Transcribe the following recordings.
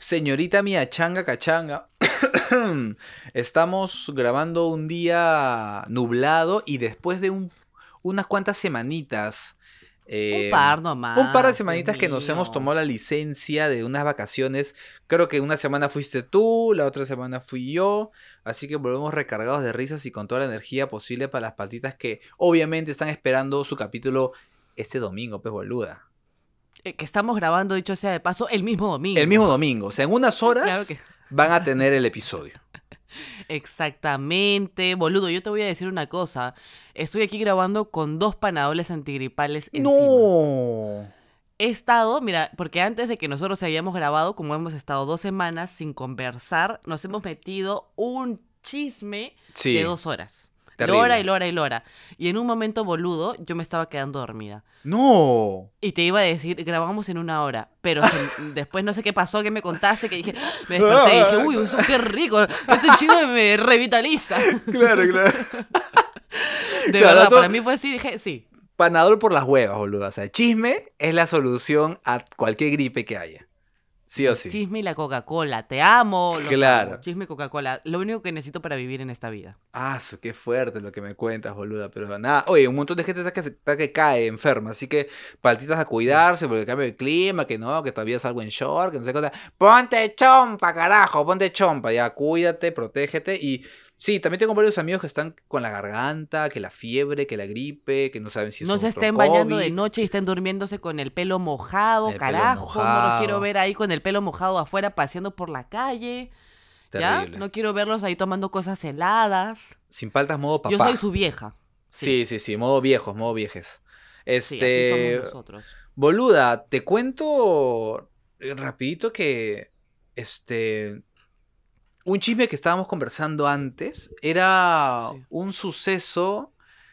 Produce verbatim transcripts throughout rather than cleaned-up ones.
Señorita Mía Changa Cachanga, estamos grabando un día nublado y después de un- unas cuantas semanitas, Un eh, par un par de nomás, Dios semanitas que nos hemos mío. tomado la licencia de unas vacaciones. Creo que una semana fuiste tú, la otra semana fui yo, así que volvemos recargados de risas y con toda la energía posible para las patitas que obviamente están esperando su capítulo este domingo, pues boluda. Eh, que estamos grabando, dicho sea de paso, el mismo El domingo. mismo domingo, o sea, en unas Claro horas que. van a tener el episodio. Exactamente. Boludo, yo te voy a decir una cosa. Estoy aquí grabando con dos panadoles antigripales encima. No. He estado, mira, porque antes de que nosotros hayamos grabado, como hemos estado dos semanas sin conversar, nos hemos metido un chisme de Sí, dos horas. Lora y terrible. lora y lora. Y en un momento boludo, yo me estaba quedando dormida. No. Y te iba a decir, grabamos en una hora, pero se- después no sé qué pasó, que me contaste, que dije, ¡ah! Me desperté y dije, uy, eso qué rico, este chisme me revitaliza. Claro, claro. De Claro, verdad, dato para mí fue así, dije, sí, panadol por las huevas, boludo. O sea, chisme es la solución a cualquier gripe que haya. Sí o el sí. chisme y la Coca-Cola, te amo, los amo, Claro. chisme y Coca-Cola, lo único que necesito para vivir en esta vida. Ah, su, qué fuerte lo que me cuentas, boluda. Pero nada, oye, un montón de gente está que, se- está que cae enferma. Así que paltitas a Sí. cuidarse porque cambia el clima, que no, que todavía salgo en short, que no sé qué cosa. Ponte chompa, carajo, ponte chompa. Ya, cuídate, protégete. Y sí, también tengo varios amigos que están con la garganta, que la fiebre, que la gripe, que no saben si es No se otro estén bañando de COVID, noche y estén durmiéndose con el pelo mojado, el pelo carajo, no los quiero mojado. ver ahí con el pelo mojado afuera paseando por la calle, ¿ya? Terrible. No quiero verlos ahí tomando cosas heladas. Sin paltas, modo Yo soy papá. su vieja, sí. Sí, sí, sí, modo viejos, modo viejes. Sí, así somos Este, nosotros. boluda, te cuento eh, rapidito que, este, un chisme que estábamos conversando antes era Sí. un suceso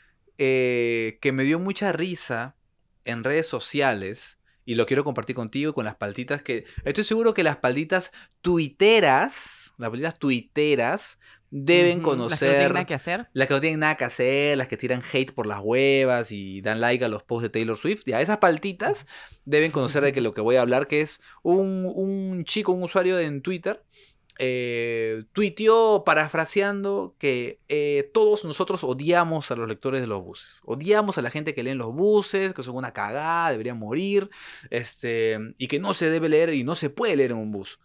eh, que me dio mucha risa en redes sociales y lo quiero compartir contigo con las paltitas que, estoy seguro que las paltitas tuiteras, las paltitas tuiteras deben Ujú, las que no tienen nada conocer. que hacer. Las que no tienen nada que hacer, las que tiran hate por las huevas y dan like a los posts de Taylor Swift, ya esas paltitas deben conocer de que lo que voy a hablar, que es un, un chico, un usuario en Twitter, eh, tuiteó parafraseando que eh, todos nosotros odiamos a los lectores de los buses. Odiamos a la gente que lee en los buses, que son una cagada, deberían morir, este, y que no se debe leer y no se puede leer en un bus.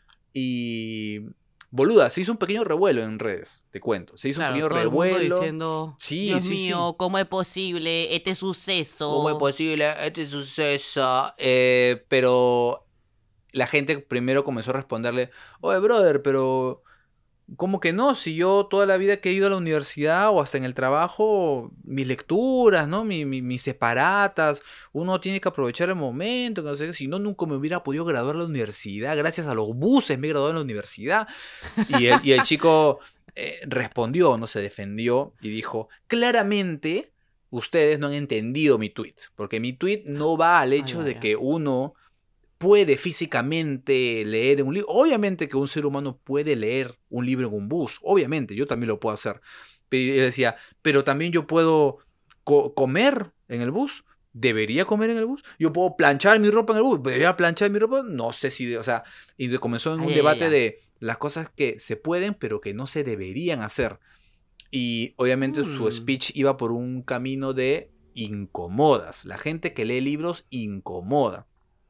Y boluda, se hizo un pequeño revuelo en redes, te cuento. Se hizo un Claro, pequeño todo el mundo revuelo. diciendo, Sí, Dios sí, sí. mío, ¿cómo es posible este ¿Cómo es suceso? posible este suceso? Eh, pero la gente primero comenzó a responderle, oye, brother, pero ¿cómo que no? Si yo toda la vida que he ido a la universidad o hasta en el trabajo, mis lecturas, ¿no? Mi, mi- mis separatas, uno tiene que aprovechar el momento, que no sé qué, si no, nunca me hubiera podido graduar en la universidad, gracias a los buses me he graduado en la universidad. Y el, y el chico eh, respondió, no se defendió y dijo, claramente ustedes no han entendido mi tweet, porque mi tweet no va al Ay, hecho ay, de ay. que uno puede físicamente leer un libro. Obviamente que un ser humano puede leer un libro en un bus, obviamente, yo también lo puedo hacer. Pero él decía, pero también yo puedo co- comer en el bus. ¿Debería comer en el bus? ¿Yo puedo planchar mi ropa en el bus? ¿Debería planchar mi ropa? No sé si, de- o sea, y de- comenzó en un Ay, ay, ay, debate ay. de las cosas que se pueden, pero que no se deberían hacer. Y obviamente su Mm. speech iba por un camino de incomodas. La gente que lee libros incomoda.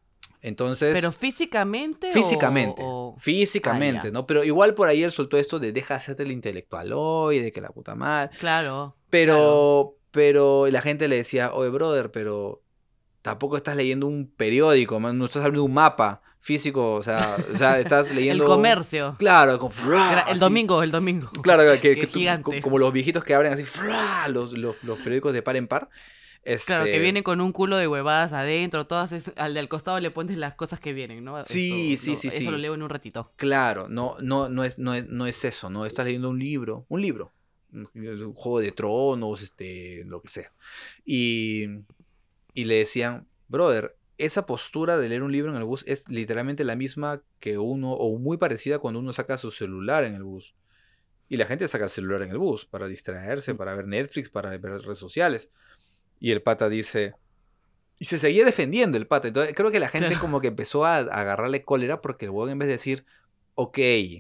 ¿Pero Entonces, físicamente o, físicamente, o... Ah, físicamente, ya. ¿no? Pero igual por ahí él soltó esto de deja de hacerte el intelectual hoy, de que la puta madre. Claro, claro. Pero, pero la gente le decía, oye, brother, pero tampoco estás leyendo un periódico, man, no estás hablando de un mapa físico, o sea, o sea estás El leyendo, comercio. claro, con, Gra- El así, domingo, el domingo. claro, que, Que que tú- gigante. como los viejitos que abren así, los, los, los periódicos de par en par. Claro, que Este, viene con un culo de huevadas adentro, todas es- al del costado le pones las cosas que vienen, ¿no? sí, Esto, sí, lo- sí, eso lo sí. leo en un ratito. Claro, no, no, no es, no es, no es eso, ¿no? Estás leyendo un libro, un libro, un un juego de tronos, este, lo que sea. Y, y le decían, brother, esa postura de leer un libro en el bus es literalmente la misma que uno, o muy parecida cuando uno saca su celular en el bus. Y la gente saca el celular en el bus para distraerse, Mm. para ver Netflix, para ver redes sociales. Y el pata dice, Y se seguía defendiendo el pata. Entonces creo que la gente Claro. como que empezó a, a agarrarle cólera porque el huevón en vez de decir, ok,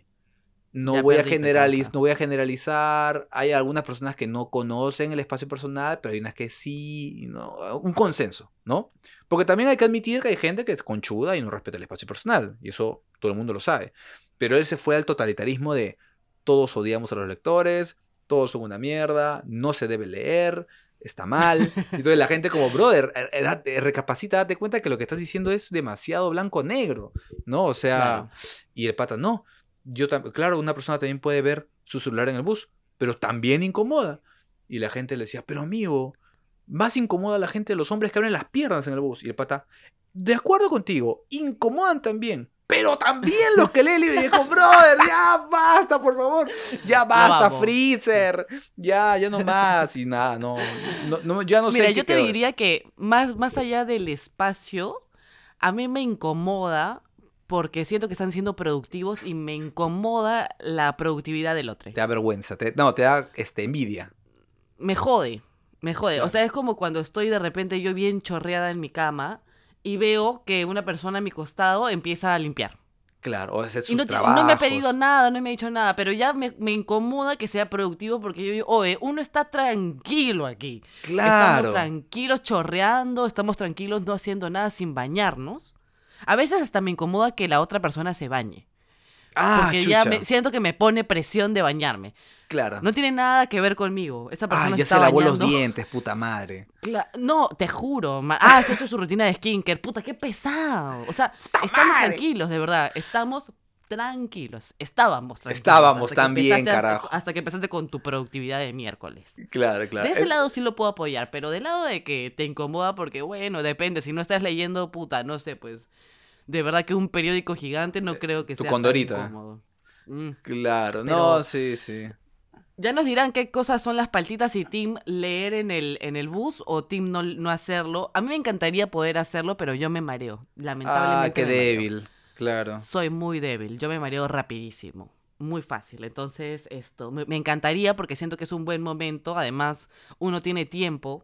no Ya voy a perdiste, generaliz causa. no voy a generalizar, hay algunas personas que no conocen el espacio personal, pero hay unas que sí, ¿no? Un consenso, ¿no? Porque también hay que admitir que hay gente que es conchuda y no respeta el espacio personal, y eso todo el mundo lo sabe. Pero él se fue al totalitarismo de todos odiamos a los lectores, todos son una mierda, no se debe leer, está mal. Y entonces la gente como, brother, eh, eh, date- recapacita, date cuenta que lo que estás diciendo es demasiado blanco-negro, ¿no? O sea, Claro. y el pata, no. Yo tam- claro, una persona también puede ver su celular en el bus, pero también incomoda. Y la gente le decía, pero amigo, más incomoda a la gente los hombres que abren las piernas en el bus. Y el pata, de acuerdo contigo, incomodan también. Pero también los que leen libros. Y dijo, brother, ya basta, por favor. Ya Lo basta, amo. Freezer. Ya, ya no más. Y nada, no, no, no- ya no sé Mira, en qué yo te quedó eso. diría que más, más allá del espacio, a mí me incomoda porque siento que están siendo productivos y me incomoda la productividad del otro. Te da vergüenza. Te- no, te da este, envidia. Me jode, me jode. O Claro. sea, es como cuando estoy de repente yo bien chorreada en mi cama y veo que una persona a mi costado empieza a limpiar. Claro, o hacer Y sus no, ti- no me ha pedido trabajos. nada, no me ha dicho nada, pero ya me, me incomoda que sea productivo porque yo digo, oye, uno está tranquilo aquí. Estamos Claro. tranquilos chorreando, estamos tranquilos no haciendo nada sin bañarnos. A veces hasta me incomoda que la otra persona se bañe, Ah, porque ya me, chucha. siento que me pone presión de bañarme. Claro. No tiene nada que ver conmigo. Esa Ah, persona se ya está se lavó los bañando. dientes, puta madre. Cla- no, te juro. ma- Ah, se ha hecho su rutina de skincare. Puta, qué pesado. O sea, ¡Puta estamos madre! tranquilos, de verdad. Estamos tranquilos. Estábamos tranquilos. Estábamos hasta que también, empezaste hasta, carajo. hasta que empezaste con tu productividad de miércoles. Claro, claro. De ese Eh, lado sí lo puedo apoyar, pero del lado de que te incomoda porque, bueno, depende. Si no estás leyendo, puta, no sé, pues. De verdad que un periódico gigante no creo que tu sea tan condorito, eh. incómodo. Mm, Claro, no, Pero sí, sí. ya nos dirán qué cosas son las paltitas y team leer en el, en el bus o team no, no hacerlo. A mí me encantaría poder hacerlo, pero yo me mareo. Ah, Lamentablemente qué me mareo. débil. Claro. Soy muy débil, yo me mareo rapidísimo. Muy fácil. Entonces, esto, me, me encantaría porque siento que es un buen momento. Además, uno tiene tiempo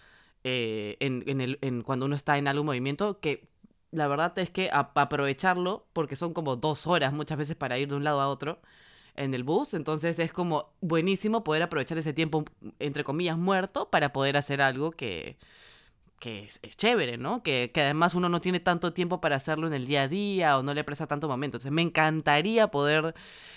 eh, en, en el, en cuando uno está en algún movimiento que la verdad es que a- aprovecharlo, porque son como dos horas muchas veces para ir de un lado a otro en el bus, entonces es como buenísimo poder aprovechar ese tiempo, entre comillas, muerto para poder hacer algo que, que es, es chévere, ¿no? Que, que además uno no tiene tanto tiempo para hacerlo en el día a día o no le presta tanto momento. Entonces me encantaría poder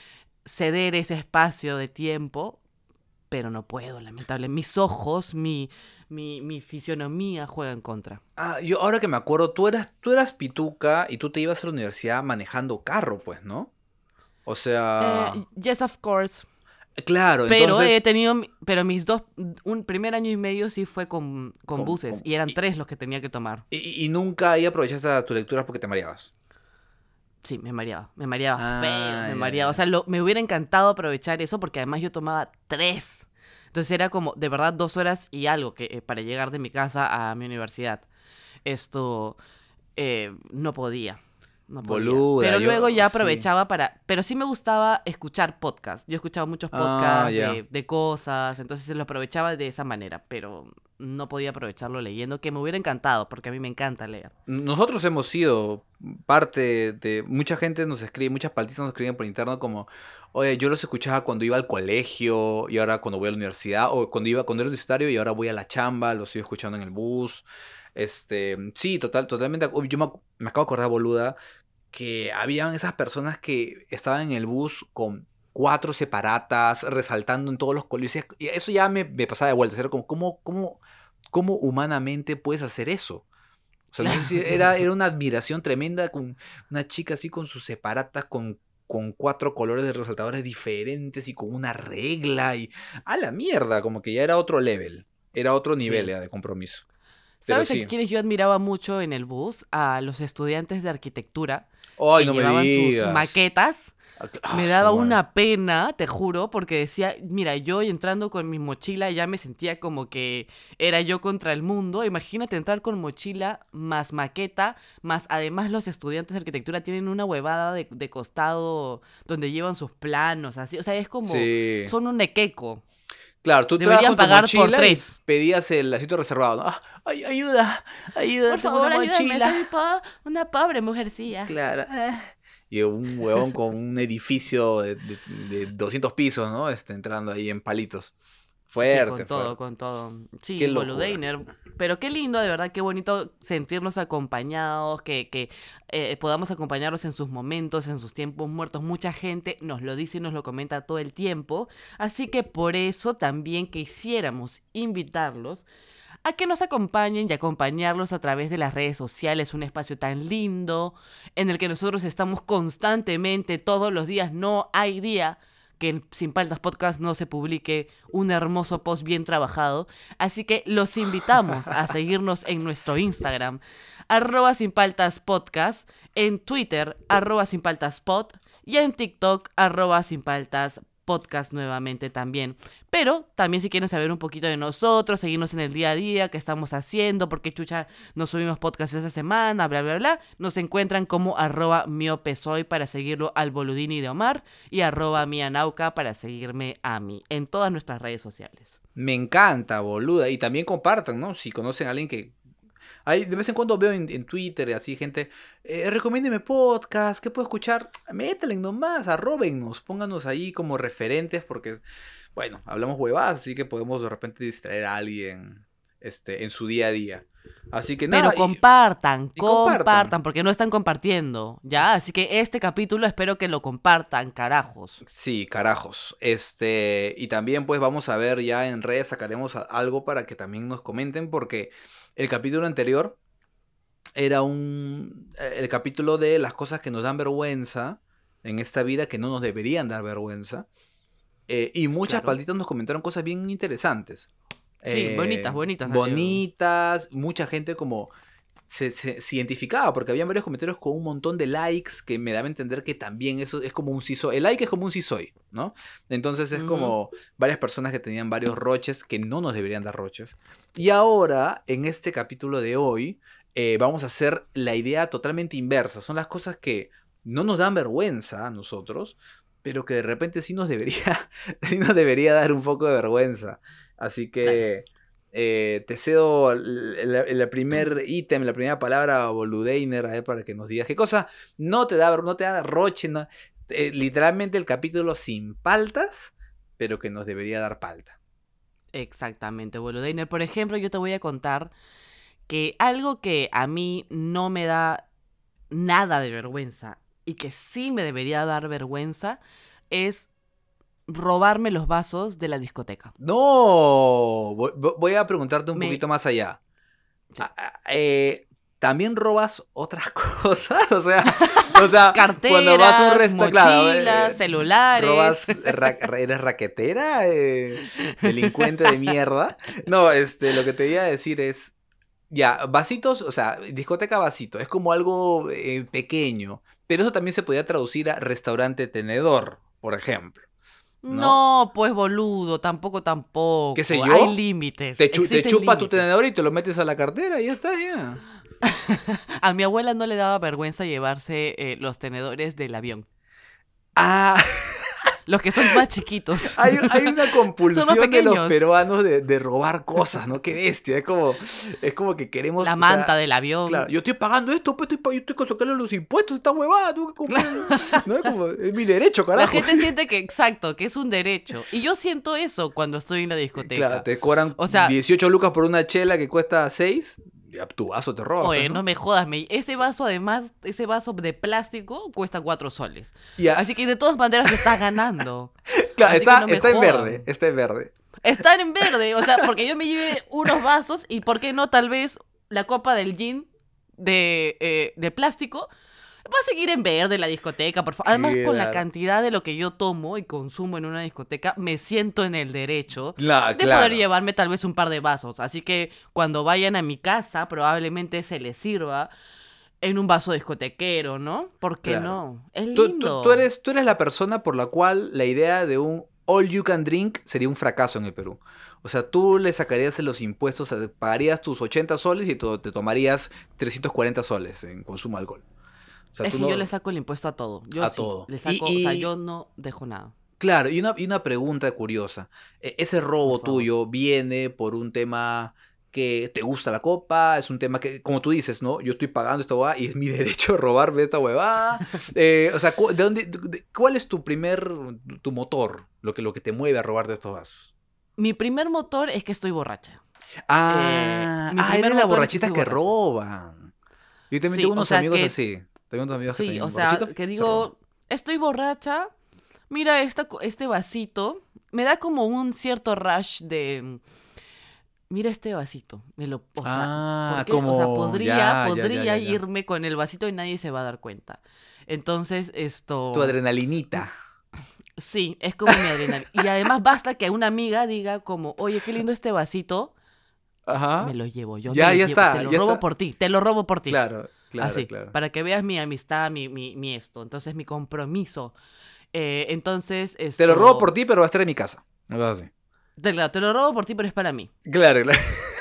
ceder ese espacio de tiempo, pero no puedo, lamentablemente. Mis ojos, mi, mi, mi fisionomía juega en contra. Ah, yo ahora que me acuerdo, tú eras, tú eras pituca y tú te ibas a la universidad manejando carro, pues, ¿no? O sea, Eh, yes, of course. claro, Pero he entonces, tenido, mi- pero mis dos, un primer año y medio sí fue con, con con- buses con- y eran y, tres los que tenía que tomar. y- y nunca ahí aprovechaste tus lecturas porque te mareabas. Sí, me mareaba, me mareaba feo, Ah, me ya, mareaba. O sea, ya. lo- me hubiera encantado aprovechar eso porque además yo tomaba tres. Entonces era como, de verdad, dos horas y algo que, eh, para llegar de mi casa a mi universidad. Esto eh, no podía, no podía. Boluda, Pero luego yo ya sí. aprovechaba para... Pero sí me gustaba escuchar podcasts. Yo escuchaba muchos Ah, podcasts ya. de, de cosas, entonces lo aprovechaba de esa manera, pero no podía aprovecharlo leyendo, que me hubiera encantado, porque a mí me encanta leer. Nosotros hemos sido parte de... Mucha gente nos escribe, muchas paltitas nos escriben por interno como, oye, yo los escuchaba cuando iba al colegio y ahora cuando voy a la universidad, o cuando iba cuando era universitario y ahora voy a la chamba, los sigo escuchando en el bus. Este, sí, total, totalmente. Uy, yo me, ac- me acabo de acordar, boluda, que habían esas personas que estaban en el bus con cuatro separatas, resaltando en todos los colegios. Y eso ya me, me pasaba de vuelta. Era como, ¿cómo, cómo, cómo humanamente puedes hacer eso? O sea, no sé si Claro, era, claro. era una admiración tremenda con una chica así con sus separatas, con, con cuatro colores de resaltadores diferentes y con una regla y... A la mierda, como que ya era otro level. Era otro nivel Sí. ya de compromiso. Pero ¿Sabes a sí. quiénes yo admiraba mucho en el bus? A los estudiantes de arquitectura Ay, que no me llevaban sus digas. maquetas. Ah, Me su daba madre. una pena, te juro, porque decía, mira, yo entrando con mi mochila ya me sentía como que era yo contra el mundo. Imagínate entrar con mochila más maqueta, más además los estudiantes de arquitectura tienen una huevada de, de costado donde llevan sus planos, así. O sea, es como, Sí. son un equeco. Claro, tú trabajas Deberían con tu pagar por mochila y tres. pedías el asiento reservado, ¿no? Ah, ay, ayuda, ayuda, Por tengo favor, una ayúdame, mochila. soy po- una pobre mujercilla. Claro. eh. Y un huevón con un edificio de, de, de doscientos pisos, ¿no? Este, entrando ahí en palitos. Sí, Fuerte, con todo, fuerte. con todo. Qué Sí, locura. Boludeiner. Pero qué lindo, de verdad, qué bonito sentirnos acompañados, que, que eh, podamos acompañarlos en sus momentos, en sus tiempos muertos. Mucha gente nos lo dice y nos lo comenta todo el tiempo. Así que por eso también quisiéramos invitarlos a que nos acompañen y acompañarlos a través de las redes sociales, un espacio tan lindo en el que nosotros estamos constantemente, todos los días, no hay día que en Sin Paltas Podcast no se publique un hermoso post bien trabajado. Así que los invitamos a seguirnos en nuestro Instagram, arroba Sin Paltas Podcast, en Twitter, arroba Sin Paltas Pod, y en TikTok, arroba Sin Paltas Podcast nuevamente también. Pero también si quieren saber un poquito de nosotros, seguirnos en el día a día, qué estamos haciendo, por qué chucha no subimos podcast esta semana, bla, bla, bla, nos encuentran como arroba miopesoy para seguirlo al Boludini de Omar y arroba mianauca para seguirme a mí en todas nuestras redes sociales. Me encanta, boluda. Y también compartan, ¿no? Si conocen a alguien que... Hay, de vez en cuando veo en, en Twitter así gente, eh, recomiéndeme podcast, ¿qué puedo escuchar? Métale nomás, arróbennos, pónganos ahí como referentes porque, bueno, hablamos huevadas, así que podemos de repente distraer a alguien este, en su día a día. Así que Pero nada, y, compartan, y compartan. compartan, porque no están compartiendo, ¿ya? Así que este capítulo espero que lo compartan, carajos. Sí, carajos. Este, y también pues vamos a ver ya en redes, sacaremos a- algo para que también nos comenten porque el capítulo anterior era un eh, el capítulo de las cosas que nos dan vergüenza en esta vida que no nos deberían dar vergüenza. Eh, y muchas Claro. palditas nos comentaron cosas bien interesantes. Sí, bonitas, Eh, bonitas salieron. bonitas, mucha gente como se, se- se identificaba porque había varios comentarios con un montón de likes que me daba a entender que también eso es como un sí soy. El like es como un sí soy, ¿no? Entonces es Ujú. como varias personas que tenían varios roches que no nos deberían dar roches. Y ahora, en este capítulo de hoy, eh, vamos a hacer la idea totalmente inversa. Son las cosas que no nos dan vergüenza a nosotros, pero que de repente sí nos debería, sí nos debería dar un poco de vergüenza. Así Claro. que eh, te cedo el, el- el primer ítem, la primera palabra, Boludeiner, a ver, para que nos digas qué cosa no te da, no te da roche, no, eh, literalmente el capítulo sin paltas, pero que nos debería dar palta. Exactamente, Boludeiner. Por ejemplo, yo te voy a contar que algo que a mí no me da nada de vergüenza y que sí me debería dar vergüenza es robarme los vasos de la discoteca. No, voy, voy a preguntarte un Me... poquito más allá. Sí. Ah, ah, eh, ¿También robas otras cosas? O sea, o sea, cuando vas a un Carteras, restaurante, claro, mochilas, eh, celulares. robas, ra- ¿eres raquetera? Eh, ¿delincuente de mierda? No, este, lo que te iba a decir es, ya, vasitos, o sea, discoteca vasito, es como algo eh, pequeño, pero eso también se podía traducir a restaurante tenedor, por ejemplo, ¿no? No, pues boludo, tampoco, ¿Qué sé tampoco. Hay yo? límites, Te, chu- te existen chupas tu límites. tenedor y te lo metes a la cartera y ya está, ya. A mi abuela no le daba vergüenza llevarse eh, los tenedores del avión. Ah, Los que son más chiquitos. hay, hay una Son más compulsión de los pequeños. peruanos de, de robar cosas, ¿no? Qué bestia, es como, es como que queremos, La o sea, manta del claro, avión. yo estoy pagando esto, pues estoy, pa- yo estoy con sacarle los impuestos, esta huevada, tengo que comprar, ¿no? Es como, es mi derecho, La carajo. gente siente que, exacto, que es un derecho. Y yo siento eso cuando estoy en la Claro, discoteca. te cobran O sea, dieciocho lucas por una chela que cuesta seis, ya tu vaso te robas, pues, oye, ¿no? no me jodas, me... ese vaso además, ese vaso de plástico cuesta cuatro soles. Ya, Así que de todas maneras está ganando. claro, Así está, que no me está en jodan. verde, está en verde. Están en verde, o sea, porque yo me llevé unos vasos y por qué no tal vez la copa del gin de, eh, de plástico va a seguir en verde la discoteca, por favor. Además, con la Claro. cantidad de lo que yo tomo y consumo en una discoteca, me siento en el derecho Cla- de claro. poder llevarme tal vez un par de vasos. Así que cuando vayan a mi casa, probablemente se les sirva en un vaso discotequero, ¿no? ¿Por qué Claro. no? Es Tú, lindo. tú- tú eres, tú eres la persona por la cual la idea de un all you can drink sería un fracaso en el Perú. O sea, tú le sacarías los impuestos, eh, pagarías tus ochenta soles y to- te tomarías trescientos cuarenta soles en consumo de alcohol. O sea, Es tú que no... yo le saco el impuesto a todo. Yo A sí, todo. le Y- saco, o sea, y- yo no dejo nada. Claro, y una, y una pregunta curiosa. E- ¿Ese Por robo favor. tuyo viene por un tema que te gusta la copa? ¿Es un tema que, como tú dices, ¿no? Yo estoy pagando esta huevada y es mi derecho robarme esta huevada? Eh, o sea, cu- ¿de dónde, de- de- ¿cuál es tu primer, tu motor? Lo que, lo que te mueve a robarte estos vasos. Mi primer motor es que estoy borracha. Eh, Ah, mi ah, primer eres la motor es que borrachita estoy que borracha. roban. Yo también Sí, tengo o unos sea amigos que, así. Tengo unos amigos que sí, o también sea, borrachitos que se roban. digo, estoy borracha, mira esta, co- este vasito, me da como un cierto rush de, mira este vasito, me lo, o sea, ¿por Ah, qué? O sea, como, podría, ya, ya, ya, podría ya, ya. irme con el vasito y nadie se va a dar cuenta. Entonces, Tu esto, adrenalinita. sí, es como mi adrenalina. Y además basta que una amiga diga como, oye, qué lindo este vasito, me Ajá. lo llevo, yo me Ya, lo ya llevo, te está, lo ya robo está. por ti, te lo robo por ti. Claro, claro, Así, claro. para que veas mi amistad, mi, mi, mi esto. Entonces, mi compromiso. Eh, entonces, Te lo robo por esto, ti, pero va a estar en mi casa. Algo así. te, claro, te lo robo por ti, pero es para mí. Claro, claro.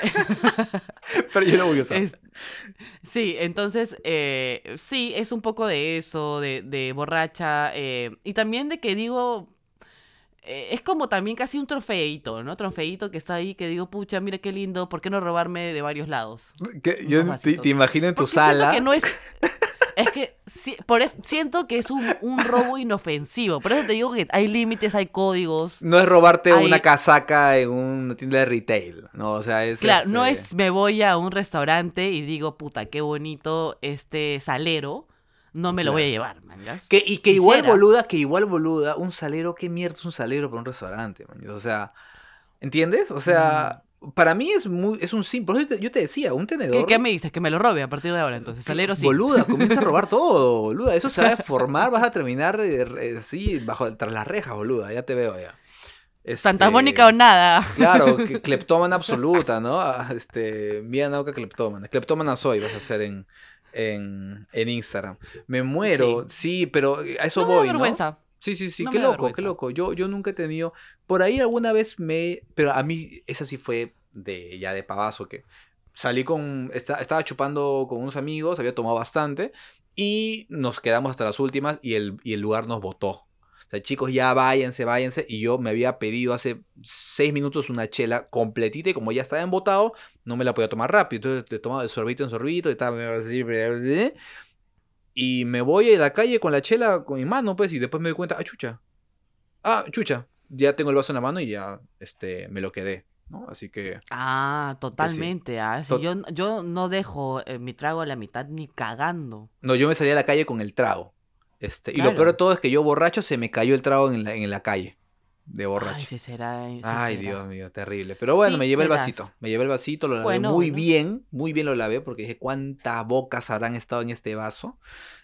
Pero yo lo voy a usar. Es- sí, entonces, eh, sí, es un poco de eso, de, de borracha, eh, y también de que digo, eh, es como también casi un trofeito, ¿no? Trofeito que está ahí, que digo, pucha, mira qué lindo, ¿por qué no robarme de varios lados? Que Unos yo te, te vasitos. imagino en tu Porque siento que sala. no es, es que si- por es- siento que es un, un robo inofensivo. Por eso te digo que hay límites, hay códigos, No es robarte una hay... casaca en una tienda de retail. No, o sea, es Claro, no este. es me voy a un restaurante y digo, puta, qué bonito este salero, no me lo voy a Claro. llevar, man, ¿ya? Que, y que igual Quisiera. boluda, que igual boluda, un salero, ¿qué mierda es un salero para un restaurante, man? O sea, ¿entiendes? O mm, sea, para mí es muy, es un simple. Yo te, yo te decía, un ¿Qué, qué tenedor. me dices? Que me lo robe a partir de ahora, entonces. Cl- Salero sí. Boluda, comienza a robar todo, boluda. Eso se va a deformar, vas a terminar eh, re- así, bajo, tras las rejas, boluda. Ya te veo ya. Santa Mónica o Este. nada. Claro, que- cleptómana absoluta, ¿no? Ah, Este. Mía Nauca cleptómana. Cleptómana soy, vas a hacer en, en, en Instagram. Me Sí. muero, sí, pero a eso No me da voy, ¿no? vergüenza. Sí, sí, sí, No qué me da loco, qué vergüenza. loco. Yo, yo nunca he tenido. Por ahí alguna vez me. Pero a mí, esa sí fue de ya de pavazo que salí con. esta- estaba chupando con unos amigos, había tomado bastante. Y nos quedamos hasta las últimas y el, y el lugar nos botó. O sea, chicos, ya váyanse, váyanse. Y yo me había pedido hace seis minutos una chela completita y como ya estaba embotado, no me la podía tomar rápido. Entonces te tomaba de sorbito en sorbito y estaba así. Y me voy a la calle con la chela con mi mano, pues, y después me doy cuenta, ah, chucha. Ah, chucha. Ya tengo el vaso en la mano y ya este, me lo quedé, ¿no? Así que, Ah, que sí. totalmente. Ah, sí, To- yo, yo no dejo eh, mi trago a la mitad ni cagando. no, yo me salí a la calle con el trago. Este, y lo peor de Claro. todo es que yo borracho se me cayó el trago en la, en la calle. De Ay, borracho. sí será, eh, sí Ay, Dios será. mío, terrible. Pero bueno, Sí me llevé el vasito. serás. Me llevé el vasito, lo lavé Bueno, muy bueno. bien. Muy bien lo lavé porque dije, ¿cuántas bocas habrán estado en este vaso?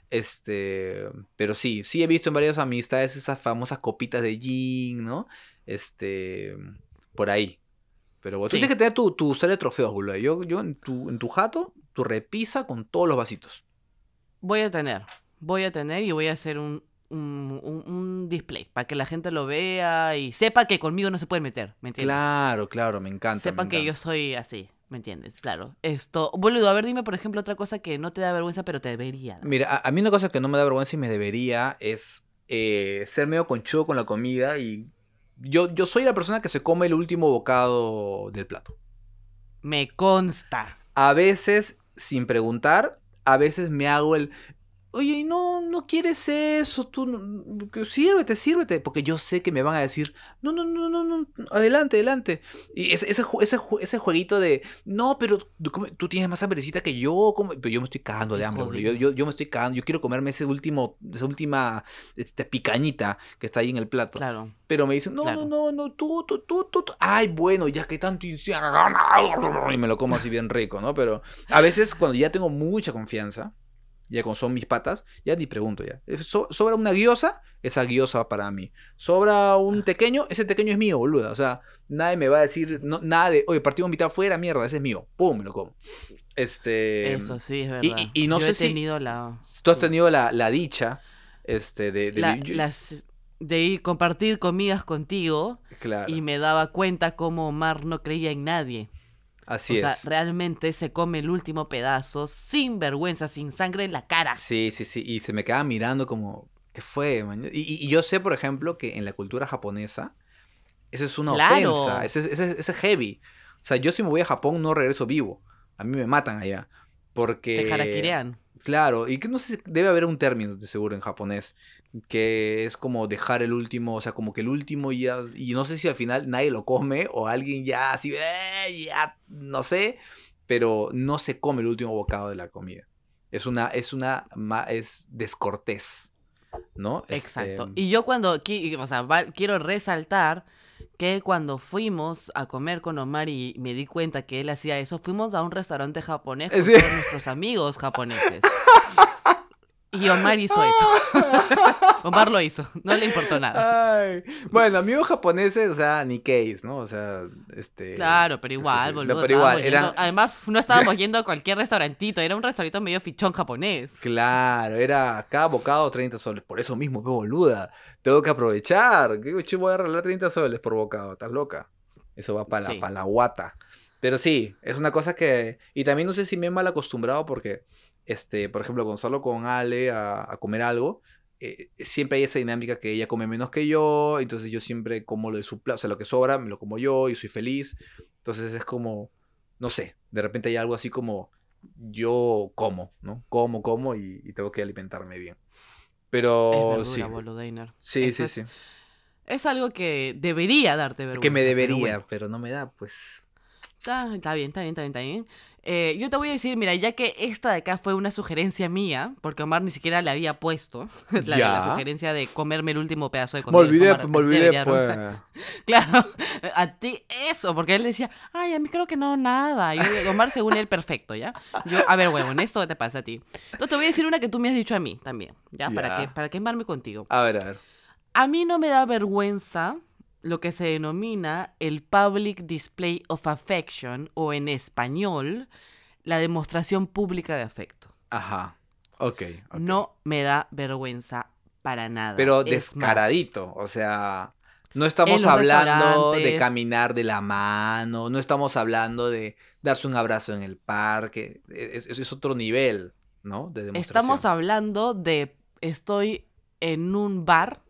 Este, pero sí, sí he visto en varias amistades esas famosas copitas de gin, ¿no? Este, por ahí. Pero bueno, tú tienes Sí, que tener tu, tu sala de trofeos, boludo. Yo, yo en tu, en tu jato, tu repisa con todos los vasitos. voy a tener. Voy a tener y voy a hacer un, un, un- un display para que la gente lo vea y sepa que conmigo no se pueden meter, ¿me entiendes? Claro, claro, me encanta, me Sepan que yo encanta. soy así, ¿me entiendes? Claro. Esto, boludo, a ver, dime por ejemplo otra cosa que no te da vergüenza, pero te debería dar. Mira, a, a mí una cosa que no me da vergüenza y me debería es eh, ser medio conchudo con la comida y yo, yo soy la persona que se come el último bocado del plato. Me consta. A veces, sin preguntar, a veces me hago el, oye, no, no quieres eso, tú, no- que sírvete, sírvete, porque yo sé que me van a decir, no, no, no, no, no, adelante, adelante. Y ese, ese, ju- ese, ju- ese jueguito de, no, pero tú, come- tú tienes más hambrecita que yo, como-". Pero yo me estoy cagando de Qué hambre, bro. Yo, jodido. yo, yo me estoy cagando, yo quiero comerme ese último, esa última este, picañita que está ahí en el plato. Claro, Pero me dicen, no, no, claro. no, no, tú, tú, tú, tú, tú". Ay, bueno, ya que tanto insiste. Y me lo como así bien rico, ¿no? Pero a veces cuando ya tengo mucha confianza, ya como son mis patas, ya ni pregunto ya. Eh, So- sobra una guiosa, esa guiosa va para mí. Sobra un tequeño, ese tequeño es mío, boluda. O sea, nadie me va a decir, no, nada de, oye, partimos mitad fuera, mierda, ese es mío. Pum, me lo como. Este. Eso sí es Y, verdad. y- y no Yo he sé si tenido la... tú has sí. tenido la, la dicha, este, de, de La, vi- yo- las... de ir compartir comidas contigo y claro, me daba cuenta cómo Omar no creía en nadie. O así sea, es. realmente se come el último pedazo sin vergüenza, sin sangre en la cara. Sí, sí, sí. Y se me quedaba mirando como. ¿Qué fue, man? Y, y- y yo sé, por ejemplo, que en la cultura japonesa, eso es una ofensa, Claro, ese, ese, ese es heavy. O sea, yo si me voy a Japón no regreso vivo. A mí me matan allá. te Porque, harakirean. claro, y que no sé, debe haber un término de seguro en japonés, que es como dejar el último, o sea, como que el último ya, y no sé si al final nadie lo come o alguien ya así, "Eh, ya, no sé, pero no se come el último bocado de la comida. Es una, es una, ma- es descortés, ¿no? Este, Exacto. Y yo cuando, qui- o sea, va- quiero resaltar que cuando fuimos a comer con Omar y me di cuenta que él hacía eso, fuimos a un restaurante japonés con sí. todos nuestros amigos japoneses. Y Omar hizo eso. Omar lo hizo, no le importó nada. Ay. Bueno, amigos japoneses, o sea, Nikkeis, ¿no? O sea, este, Claro, pero sí, igual, sí. No, boludo, pero igual, estábamos eran, yendo. Además, no estábamos yendo a cualquier restaurantito, era un restaurante medio fichón japonés. claro, era cada bocado treinta soles. Por eso mismo, pe boluda. Tengo que aprovechar. ¿Qué coche voy a regalar treinta soles por bocado? ¿Estás loca? Eso va para la, Sí. pa' la guata. Pero sí, es una cosa que... Y también no sé si me he mal acostumbrado porque, este, por ejemplo, cuando salgo con Ale a, a comer algo, eh, siempre hay esa dinámica que ella come menos que yo, entonces yo siempre como lo de su plato, o sea, lo que sobra me lo como yo y soy feliz. Entonces es como, no sé, de repente hay algo así como yo como, ¿no? Como, como y, y tengo que alimentarme bien. Es Pero verdura, sí, boludeiner. sí, Eso sí, es, sí. es algo que debería darte Que me vergüenza, pero bueno. debería, pero no me da, pues. Está, está bien, está bien, está bien, está bien. Eh, yo te voy a decir, mira, ya que esta de acá fue una sugerencia mía, porque Omar ni siquiera la había puesto, la de la Ya. sugerencia de comerme el último pedazo de Me comida, dijo olvidé, Omar, pues, me a ti te olvidé, debería dar pues. vergüenza. Claro, a ti eso, porque él decía, ay, a mí creo que no, nada. Yo, Omar, según él, perfecto, ¿ya? Yo, a ver, huevón, esto te pasa a ti. Entonces te voy a decir una que tú me has dicho a mí también, ¿ya? Para que, Ya. para quemarme contigo. A ver, a ver. A mí no me da vergüenza lo que se denomina el public display of affection o en español, la demostración pública de afecto. Ajá. Ok, ok. No me da vergüenza para nada. Pero Es más, descaradito, o sea, no en estamos los hablando de restaurantes, caminar de la mano, no estamos hablando de darse un abrazo en el parque, es, es- es otro nivel, ¿no? De estamos demostración. hablando de estoy en un bar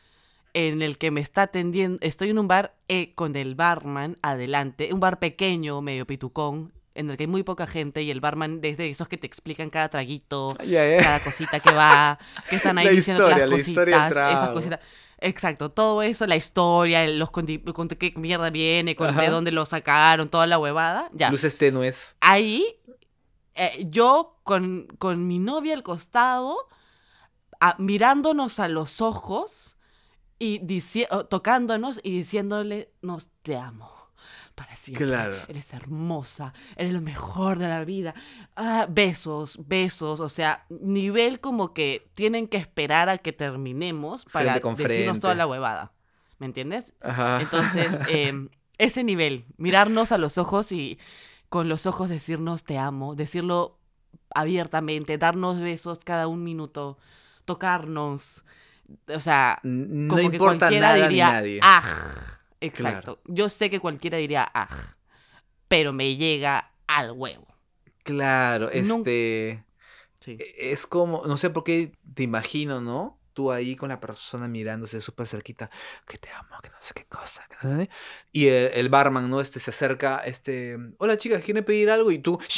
en el que me está atendiendo, estoy en un bar eh, con el barman adelante, un bar pequeño, medio pitucón, en el que hay muy poca gente y el barman desde esos que te explican cada traguito, Ya, ya. cada cosita que va, que están ahí La diciéndote las historia, la historia del cositas, esas trago. cositas. Exacto, todo eso, la historia, el- los condi- con qué mierda viene, con de Ajá. dónde lo sacaron, toda la huevada, ya. Luces tenues. Ahí, eh, yo con, con mi novia al costado, a- mirándonos a los ojos y dici- o- tocándonos y diciéndole, nos te amo para siempre, Claro. eres hermosa, eres lo mejor de la vida. Ah, besos, besos, o sea, nivel como que tienen que esperar a que terminemos Frente para con decirnos toda frente. la huevada, ¿me entiendes? Entonces, Ajá. em, ese nivel, mirarnos a los ojos y con los ojos decirnos te amo, decirlo abiertamente, darnos besos cada un minuto, tocarnos, o sea, N- No como que importa cualquiera nada ni diría, nadie. ah, Claro. exacto. Yo sé que cualquiera diría, ah, pero me llega al huevo. Claro, Nunca, este. sí. e- Es como, no sé por qué te imagino, ¿no? Tú ahí con la persona mirándose súper cerquita, que te amo, que no sé qué cosa. que no sé. Y el, el barman, ¿no? Este se acerca, este, hola chicas, ¿quieren pedir algo? Y tú,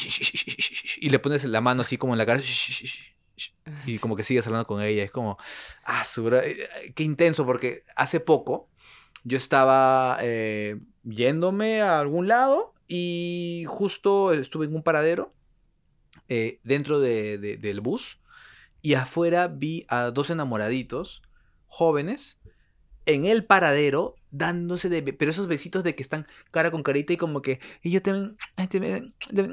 y le pones la mano así como en la cara, y como que sigues hablando con ella. Es como, ah, su bro- eh, eh, qué intenso, porque hace poco yo estaba eh, yéndome a algún lado y justo estuve en un paradero eh, dentro de- de- del bus y afuera vi a dos enamoraditos jóvenes en el paradero dándose de... be- Pero esos besitos de que están cara con carita y como que... Y yo también... ay, te me- te-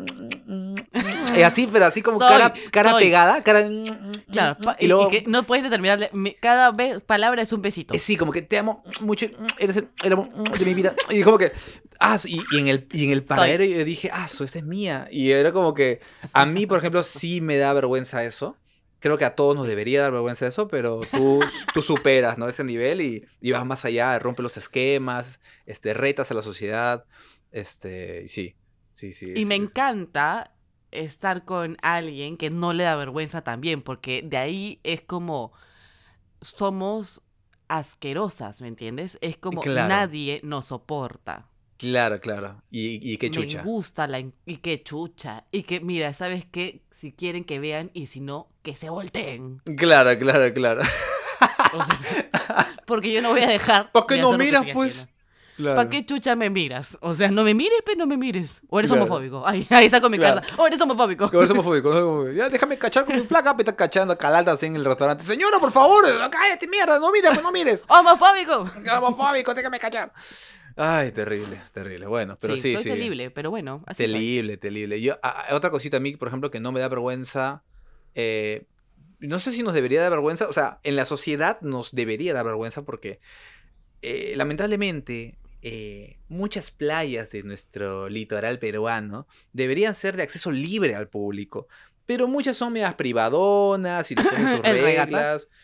Y así, pero así como Soy, cara, cara soy. pegada, cara... Claro, pa- Y y, y luego... que no puedes determinar, cada vez, palabra es un eh, besito. Sí, como que te amo mucho, eres el, el amor de mi vida. Y como que... Ah, y, y en el, y en el Soy. paradero yo dije, ah, so, esta es mía. Y era como que... A mí, por ejemplo, sí me da vergüenza eso. Creo que a todos nos Sí. debería dar vergüenza eso, pero tú, tú superas, ¿no? Ese nivel y, y vas más allá, rompe los esquemas, este, retas a la sociedad, este, y sí, sí, sí, Y es, me es- encanta estar con alguien que no le da vergüenza también, porque de ahí es como somos asquerosas, ¿me entiendes? Es como Claro, nadie nos soporta. claro, claro. Y, y qué Me chucha. gusta la... in- Y qué chucha. Y que, mira, ¿sabes qué? Si quieren que vean y si no, que se volteen. Claro, claro, claro. O sea, porque yo no voy a dejar ¿Por qué de no hacer lo que miras, estoy pues? haciendo. ¿Para Claro, qué chucha me miras? O sea, no me mires, pero no me mires. O eres claro, homofóbico. Ay, ahí saco mi carta. claro. O eres homofóbico. Como somos homofóbico, somos homofóbico. Ya, déjame cachar con mi flaca, me está cachando calata así en el restaurante. Señora, por favor, cállate, mierda, no mires, pues no mires. ¡Homofóbico! Homofóbico, déjame cachar. Ay, terrible, terrible. Bueno, pero Sí, sí, soy sí. terrible, pero bueno, así soy. Terrible, terrible. Yo, a- a- otra cosita a mí, por ejemplo, que no me da vergüenza. eh, no sé si nos debería dar vergüenza. O sea, en la sociedad nos debería dar vergüenza porque eh, lamentablemente eh, muchas playas de nuestro litoral peruano deberían ser de acceso libre al público. Pero muchas son medias privadonas y le ponen sus El regatas. reglas.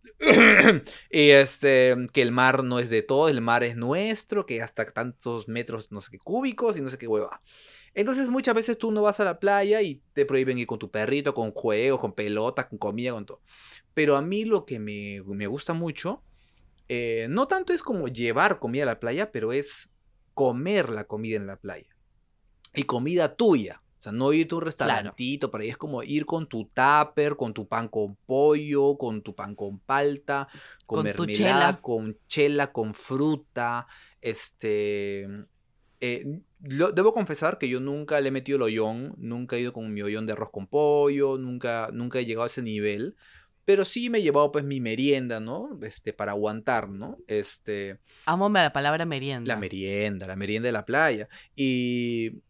Y este, que el mar no es de todo, el mar es nuestro, que hasta tantos metros, no sé qué cúbicos y no sé qué hueva. Entonces muchas veces tú no vas a la playa y te prohíben ir con tu perrito, con juegos, con pelota, con comida, con todo. Pero a mí lo que me, me gusta mucho, eh, no tanto es como llevar comida a la playa, pero es comer la comida en la playa y comida tuya. O sea, no irte a un Claro. restaurantito, para ahí es como ir con tu tupper, con tu pan con pollo, con tu pan con palta, con Con tu mermelada, chela. con chela, con fruta. Este. eh, lo- debo confesar que yo nunca le he metido el hoyón, nunca he ido con mi hoyón de arroz con pollo, nunca, nunca he llegado a ese nivel. Pero sí me he llevado pues mi merienda, ¿no? Este, para aguantar, ¿no? Este, Amóme la palabra la merienda. merienda, la merienda de la playa. Y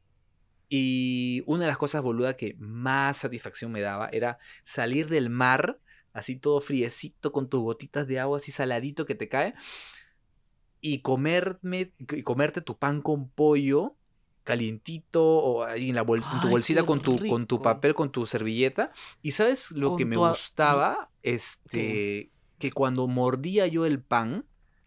y una de las cosas, boluda, que más satisfacción me daba era salir del mar, así todo friecito, con tus gotitas de agua así saladito que te cae, y comerme, y comerte tu pan con pollo calientito o ahí en, la bol- en tu Ay, bolsita qué con tu, con tu rico. papel, con tu servilleta. Y sabes lo que Con me tu... a- y- gustaba, ¿Qué? este, que cuando mordía yo el pan,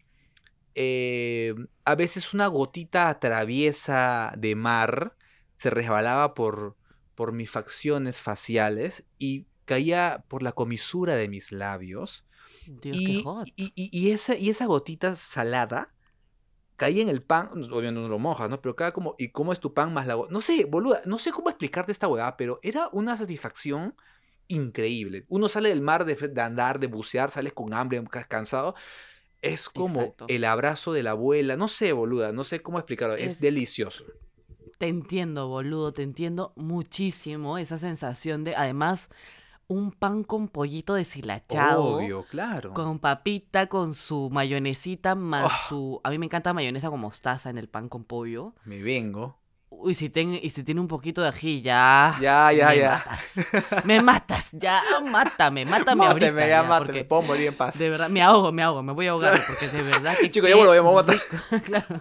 eh, a veces una gotita traviesa de mar se resbalaba por, por mis facciones faciales y caía por la comisura de mis labios. Dios, qué Y, hot. y, y- y esa, y esa gotita salada caía en el pan, obviamente no lo mojas, ¿no? Pero cada como, ¿y cómo es tu pan más la gota? No sé, boluda, no sé cómo explicarte esta hueá, pero era una satisfacción increíble. Uno sale del mar de, de andar, de bucear, sales con hambre, ca- cansado, es como Exacto. el abrazo de la abuela. No sé, boluda, no sé cómo explicarlo. Es Es... delicioso. Te entiendo, boludo, te entiendo muchísimo esa sensación de, además, un pan con pollito deshilachado, Obvio, claro. con papita, con su mayonesita, más Oh, su... A mí me encanta mayonesa con mostaza en el pan con pollo. me vengo. Uy, si ten- y si tiene un poquito de ají, ya Ya, ya, me ya. matas. Me matas, ya mátame, mátame Máteme, ahorita, ya, ya, máteme. porque Puedo morir en paz. de verdad, me ahogo, me ahogo, me voy a ahogar, porque de verdad que Chicos, ya vuelvo, qué ya me voy a matar. rico, claro,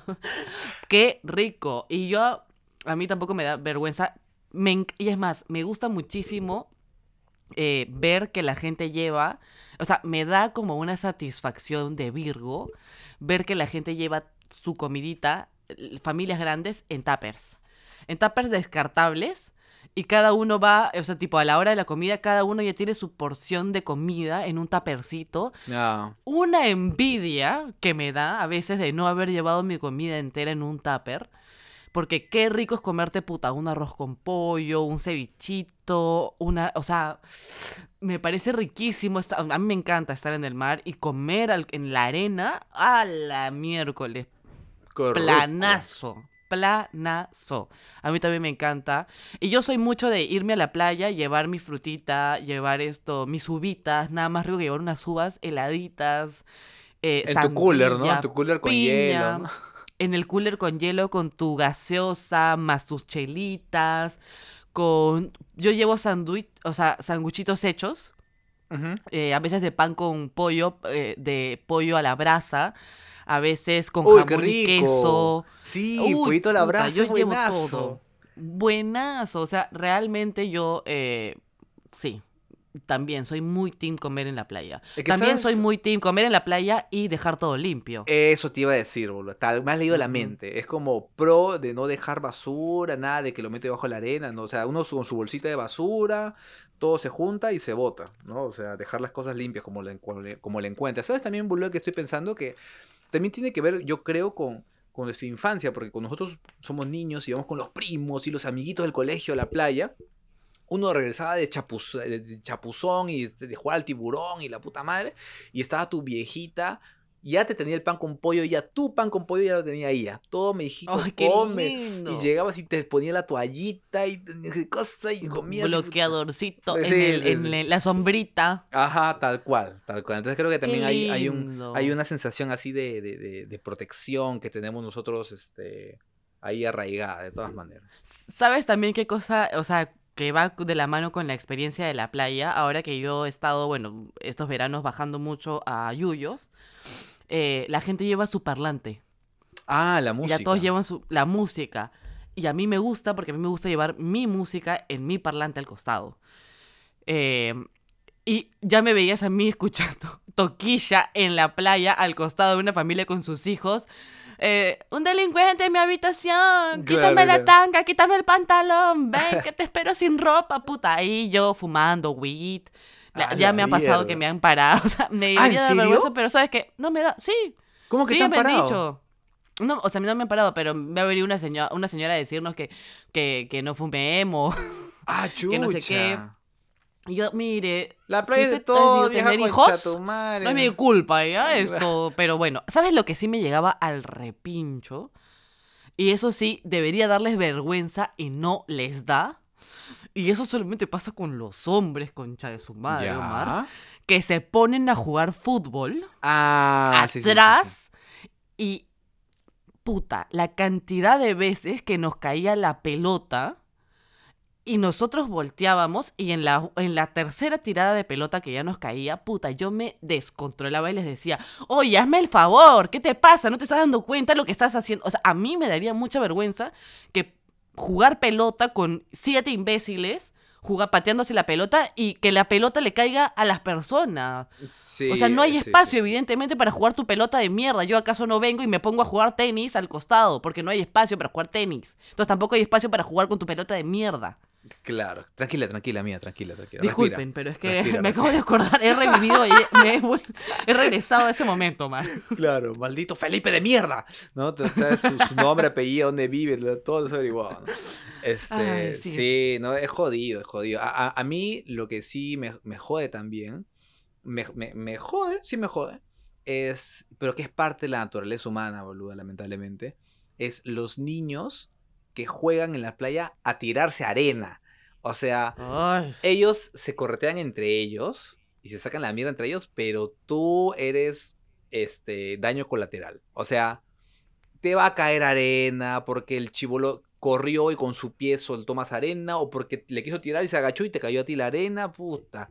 qué rico. Y yo, a mí tampoco me da vergüenza, me, enc- y es más, me gusta muchísimo eh, ver que la gente lleva, o sea, me da como una satisfacción de Virgo ver que la gente lleva su comidita, eh, familias grandes, en tuppers. En tuppers descartables. Y cada uno va, o sea, tipo a la hora de la comida, cada uno ya tiene su porción de comida en un tuppercito. No, Una envidia que me da a veces de no haber llevado mi comida entera en un tupper. Porque qué rico es comerte, puta, un arroz con pollo, un cevichito, una... O sea, me parece riquísimo. esta- A mí me encanta estar en el mar y comer al- en la arena a la miércoles. correcto. Planazo. Planazo. A mí también me encanta. Y yo soy mucho de irme a la playa, llevar mi frutita, llevar esto, mis uvitas, nada más rico que llevar unas uvas heladitas, eh, En tu cooler, ¿no? En sandía, tu cooler con hielo, ¿no? piña, en el cooler con hielo, con tu gaseosa, más tus chelitas, con... Yo llevo sándwich, o sea, sanguchitos hechos, Ujú. eh, a veces de pan con pollo, eh, de pollo a la brasa, a veces con Uy, qué jamón y rico. queso. Sí, Uy, pollito a la puta, brasa yo es llevo buenazo. todo. Buenazo, o sea, realmente yo, eh, sí, También soy muy team comer en la playa. Es que, También soy ¿sabes? muy team comer en la playa y dejar todo limpio. Eso te iba a decir, boludo. Tal, me has leído la Ujú. mente. Es como pro de no dejar basura, nada de que lo mete bajo la arena, ¿no? O sea, uno su- con su bolsita de basura, todo se junta y se bota, ¿no? O sea, dejar las cosas limpias como le, como le, como le encuentras. ¿Sabes también, boludo, que estoy pensando? Que también tiene que ver, yo creo, con, con nuestra infancia, porque cuando nosotros somos niños y vamos con los primos y los amiguitos del colegio a la playa, uno regresaba de, chapuz, de chapuzón y de jugar al tiburón y la puta madre, y estaba tu viejita, ya te tenía el pan con pollo, ya tu pan con pollo ya lo tenía ella. Todo, mi hijito, ¡Ay, qué come. Y lindo! llegabas y te ponía la toallita y cosa y B- comías y puta. bloqueadorcito en Sí, el, sí, en sí. la la sombrita. Ajá, tal cual, tal cual. Entonces creo que ¡Qué también hay, hay un, hay lindo! una sensación así de, de, de, de protección que tenemos nosotros este, ahí arraigada, de todas maneras. ¿Sabes también qué cosa, o sea, que va de la mano con la experiencia de la playa? Ahora que yo he estado, bueno, estos veranos bajando mucho a Yuyos, eh, la gente lleva su parlante. Ah, la Y ya todos música. llevan su, la música. Y a mí me gusta porque a mí me gusta llevar mi música en mi parlante al costado. Eh, y ya me veías a mí escuchando toquilla en la playa al costado de una familia con sus hijos. Eh, un delincuente en mi habitación, quítame Claro, la claro. tanga, quítame el pantalón, ven que te espero sin ropa, puta. Ahí yo fumando weed. La- Ah, Ya la me ha pasado que mierda. me han parado. O sea, me Ah, ¿en debería dar vergüenza, serio? pero ¿sabes qué? No me da. Sí, ¿Cómo que te sí, han me han parado? dicho. No, o sea, no me han parado, pero me ha venido una señora, una señora a decirnos que, que, que no fumemos, Ah, que no sé qué. chucha. Y yo, mire, La si playa es de usted ha todo, decidido vieja tener concha tu hijos, no es madre. mi culpa, ¿ya? Esto, pero bueno, ¿sabes lo que sí me llegaba al repincho? Y eso sí, debería darles vergüenza y no les da. Y eso solamente pasa con los hombres, concha de su madre, Omar, ¿Ya? que se ponen a jugar fútbol Ah, sí, sí, sí, sí. atrás y, puta, la cantidad de veces que nos caía la pelota y nosotros volteábamos y en la, en la tercera tirada de pelota que ya nos caía, puta, yo me descontrolaba y les decía, oye, hazme el favor, ¿qué te pasa? ¿No te estás dando cuenta de lo que estás haciendo? O sea, a mí me daría mucha vergüenza que jugar pelota con siete imbéciles, jugar pateándose la pelota y que la pelota le caiga a las personas. O sea, Sí, no hay sí, sí, espacio, sí. evidentemente, para jugar tu pelota de mierda. Yo acaso no vengo y me pongo a jugar tenis al costado, porque no hay espacio para jugar tenis. Entonces tampoco hay espacio para jugar con tu pelota de mierda. Claro. Tranquila, tranquila, mía, tranquila, tranquila. Respira. Disculpen, pero es que Respira, me acabo de respira. acordar, he revivido y me he, vuel- he regresado a ese momento, man. Claro, maldito Felipe de mierda. ¿No? Tú sabes su, su nombre, apellido, dónde vive, lo- todo eso averiguado, ¿no? Ay, Este, sí. sí, no, es jodido, es jodido. A, a- a mí lo que sí me, me jode también, me, me, me jode, sí me jode, es, pero que es parte de la naturaleza humana, boludo, lamentablemente, es los niños que juegan en la playa a tirarse arena. O sea, Ay, ellos se corretean entre ellos y se sacan la mierda entre ellos, pero tú eres este daño colateral. O sea, te va a caer arena porque el chibolo corrió y con su pie soltó más arena, o porque le quiso tirar y se agachó y te cayó a ti la arena, puta.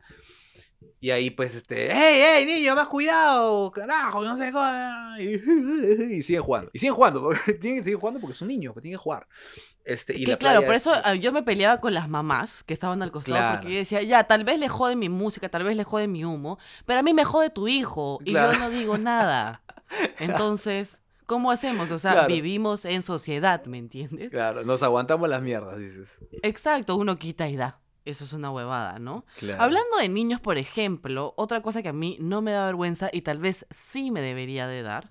Y ahí pues este, ¡hey, hey, niño, más cuidado! ¡Carajo! No sé cómo. Y, y siguen jugando. Y siguen jugando, porque tienen que seguir jugando porque es un niño, que tiene que jugar. Este, y que la claro, playa por es. eso ah, yo me peleaba con las mamás que estaban al costado porque yo Claro, decía, ya, tal vez le jode mi música, tal vez le jode mi humo, pero a mí me jode tu hijo y yo claro, no digo nada. Entonces, ¿cómo hacemos? O sea, claro. vivimos en sociedad, ¿me entiendes? Claro, nos aguantamos las mierdas, dices. Exacto, uno quita y da. Eso es una huevada, ¿no? Claro. Hablando de niños, por ejemplo, otra cosa que a mí no me da vergüenza y tal vez sí me debería de dar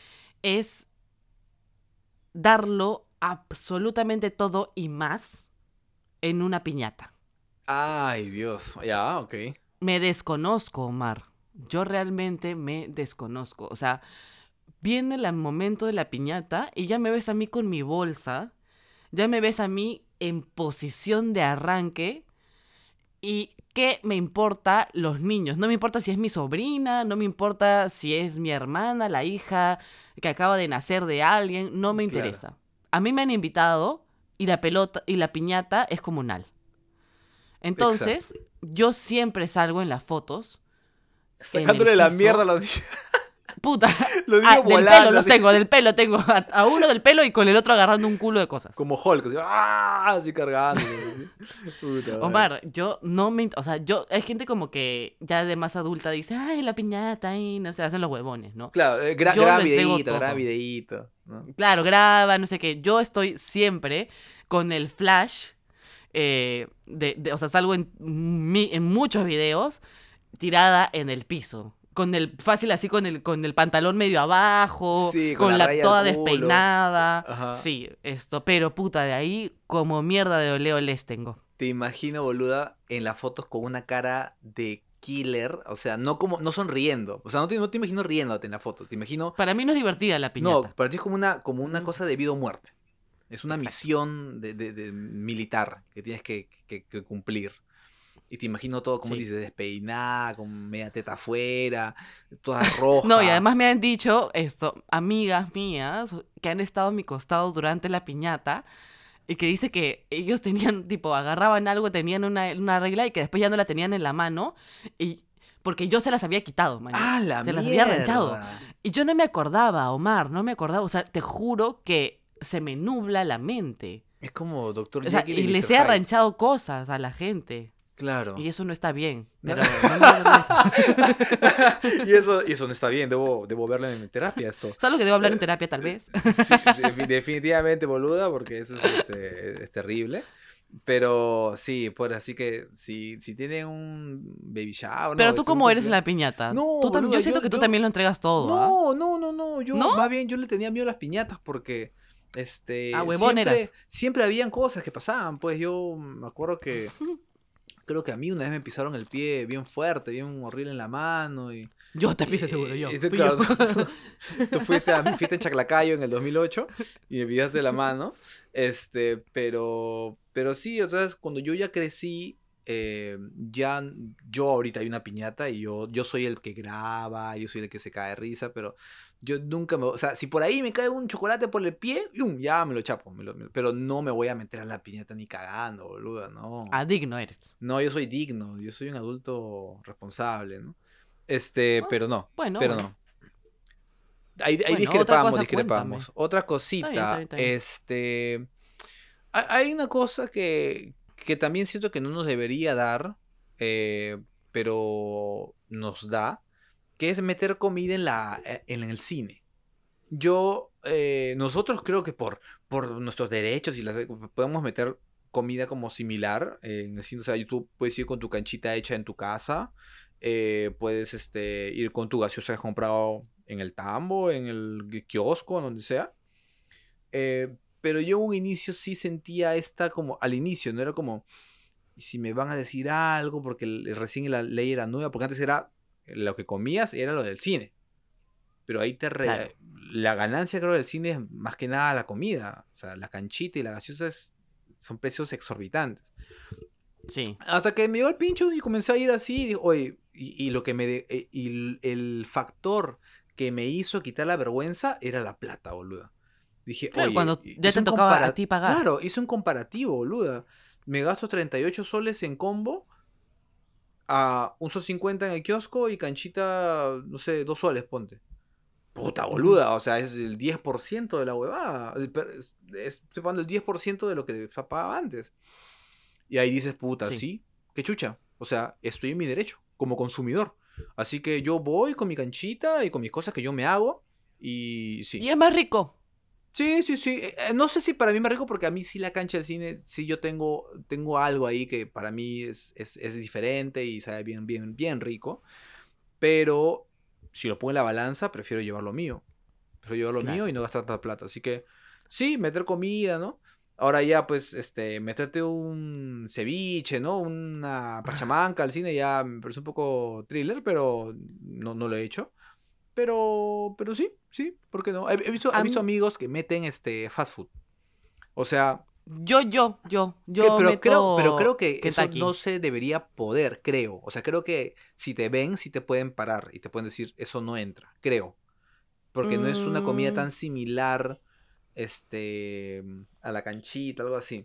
es darlo absolutamente todo y más en una piñata. Ay, Dios. Ya, ok. Me desconozco, Omar. Yo realmente me desconozco. O sea, viene el momento de la piñata y ya me ves a mí con mi bolsa, ya me ves a mí en posición de arranque. ¿Y qué me importa los niños? No me importa si es mi sobrina, no me importa si es mi hermana, la hija que acaba de nacer de alguien, no me Claro. interesa. A mí me han invitado y la pelota y la piñata es comunal. Exacto. Entonces, yo siempre salgo en las fotos en el Sacándole la mierda a piso. los niños. Puta. Los Ah, niños del volando. pelo los así, tengo, del pelo tengo. A, a uno del pelo y con el otro agarrando un culo de cosas. como Hulk, así, ¡ah! Así cargando. Así. Puta madre. Omar, yo no me... O sea, yo... Hay gente como que ya de más adulta dice, ay, la piñata, y no sé, hacen los huevones, ¿no? Claro, eh, gra- Yo gran lo entrego videíto, gran todo. videíto, ¿no? Claro, graba, no sé qué. Yo estoy siempre con el flash, eh, de, de- o sea, salgo en, mi- en muchos videos tirada en el piso. Con el, fácil así, con el, con el pantalón medio abajo, Sí, con la con la raya al toda culo. despeinada. Ajá. Sí, esto, pero puta, de ahí como mierda de oleo les tengo. Te imagino, boluda, en las fotos con una cara de killer, o sea, no como, no sonriendo. O sea, no te, no te imagino riéndote en la foto. Te imagino. Para mí no es divertida la No, piñata. para ti es como una, como una Mm, cosa de vida o muerte. Es una exacto. misión de, de- de militar que tienes que, que- que cumplir. Y te imagino todo, como Sí. dices, despeinada, con media teta afuera, toda No, y roja. además me han dicho esto, amigas mías que han estado a mi costado durante la piñata y que dice que ellos tenían, tipo, agarraban algo, tenían una, una regla y que después ya no la tenían en la mano y porque yo se las había quitado, maña. ¡Ah, la Se las había arranchado. mierda! Y yo no me acordaba, Omar, no me acordaba. O sea, te juro que se me nubla la mente. Es como Doctor O sea, Jekyll y y les míster he Hyde. arranchado cosas a la gente. Claro. Y eso no está bien, No. pero no me acuerdo de eso. y, eso, y eso no está bien, debo, debo verlo en terapia esto. ¿Sabes lo que debo hablar en terapia, tal vez? Sí, de- definitivamente, boluda, porque eso es, es, eh, es terrible. Pero sí, pues así que si, si tienen un baby shower, Pero no, tú, este, un ¿cómo eres en cumpleaños. la piñata? No, Tú tam- boluda, yo siento yo, que tú yo, también lo entregas todo, ¿ah? no, no, no, no, yo ¿No? más bien yo le tenía miedo a las piñatas porque, Ah, este, huevón siempre, eras. siempre habían cosas que pasaban, pues yo me acuerdo que, creo que a mí una vez me pisaron el pie bien fuerte, bien horrible en la mano y... Yo te Y, pise seguro, y yo. tú, Fui yo. claro, tú, tú- tú fuiste a mi fiesta en Chaclacayo en el dos mil ocho y me pisaste la mano. Este, pero, pero sí, o sea, cuando yo ya crecí, eh, ya yo ahorita hay una piñata y yo, yo soy el que graba, yo soy el que se cae de risa, pero yo nunca me, o sea, si por ahí me cae un chocolate por el pie, ¡yum! Ya me lo chapo, me lo- me- pero no me voy a meter a la piñata ni cagando, boluda, no. Ah, digno eres. No, yo soy digno, yo soy un adulto responsable, ¿no? Este, Ah, pero no, bueno, pero bueno. no. Ahí, ahí Bueno, otra discrepamos, cosa, cuéntame. discrepamos. Otra Está bien, está bien, cosita, está bien. este... ha- Hay una cosa que, que también siento que no nos debería dar, eh, pero nos da, que es meter comida en, la, eh, en el cine. Yo, eh, nosotros creo que por, por nuestros derechos y las, podemos meter comida como similar eh, en el cine. O sea, tú puedes ir con tu canchita hecha en tu casa, eh, puedes este, ir con tu gaseosa que has comprado en el tambo, en el kiosco, donde sea. Eh, pero yo en un inicio sí sentía esta como, al inicio, no era como, "¿Y si me van a decir algo?", porque el- recién la ley era nueva, porque antes era lo que comías, era lo del cine. Pero ahí te Claro, re- la ganancia creo del cine es más que nada la comida. O sea, la canchita y la gaseosa es- son precios exorbitantes. sí. Hasta que me dio el pincho y comencé a ir así. Y, digo, oye, y, y lo que me de- eh, y el, el factor que me hizo quitar la vergüenza era la plata, boluda. Dije, Claro, oye, cuando ya hice te un tocaba a compara ti pagar. claro, hice un comparativo, boluda. Me gasto treinta y ocho soles en combo, a un sol cincuenta en el kiosco y canchita, no sé, dos soles, ponte. Puta Ujú, boluda, o sea, es el diez por ciento de la huevada. El per- es- es- Estoy pagando el diez por ciento de lo que pagaba antes. Y ahí dices, puta, sí. sí, qué chucha. O sea, estoy en mi derecho como consumidor. Así que yo voy con mi canchita y con mis cosas que yo me hago. Y sí. Y es más rico. Sí, sí, sí. Eh, eh, No sé si para mí me rico porque a mí sí la cancha del cine, sí yo tengo, tengo algo ahí que para mí es, es, es diferente y sabe bien, bien, bien rico. Pero si lo pongo en la balanza, prefiero llevar lo mío. Prefiero llevar lo mío Claro. y no gastar tanta plata. Así que sí, meter comida, ¿no? Ahora ya, pues, este, meterte un ceviche, ¿no? Una pachamanca al cine ya me parece un poco thriller, pero no, no lo he hecho. Pero, pero sí, sí, ¿por qué no? He, he visto, he A visto mí- amigos que meten este fast food. O sea, yo, yo, yo, que, yo pero creo, pero creo meto que eso no Kentucky. se debería poder, creo. O sea, creo que si te ven, sí te pueden parar y te pueden decir, eso no entra, creo. Porque no es una comida Mm, tan similar este a la canchita, algo así.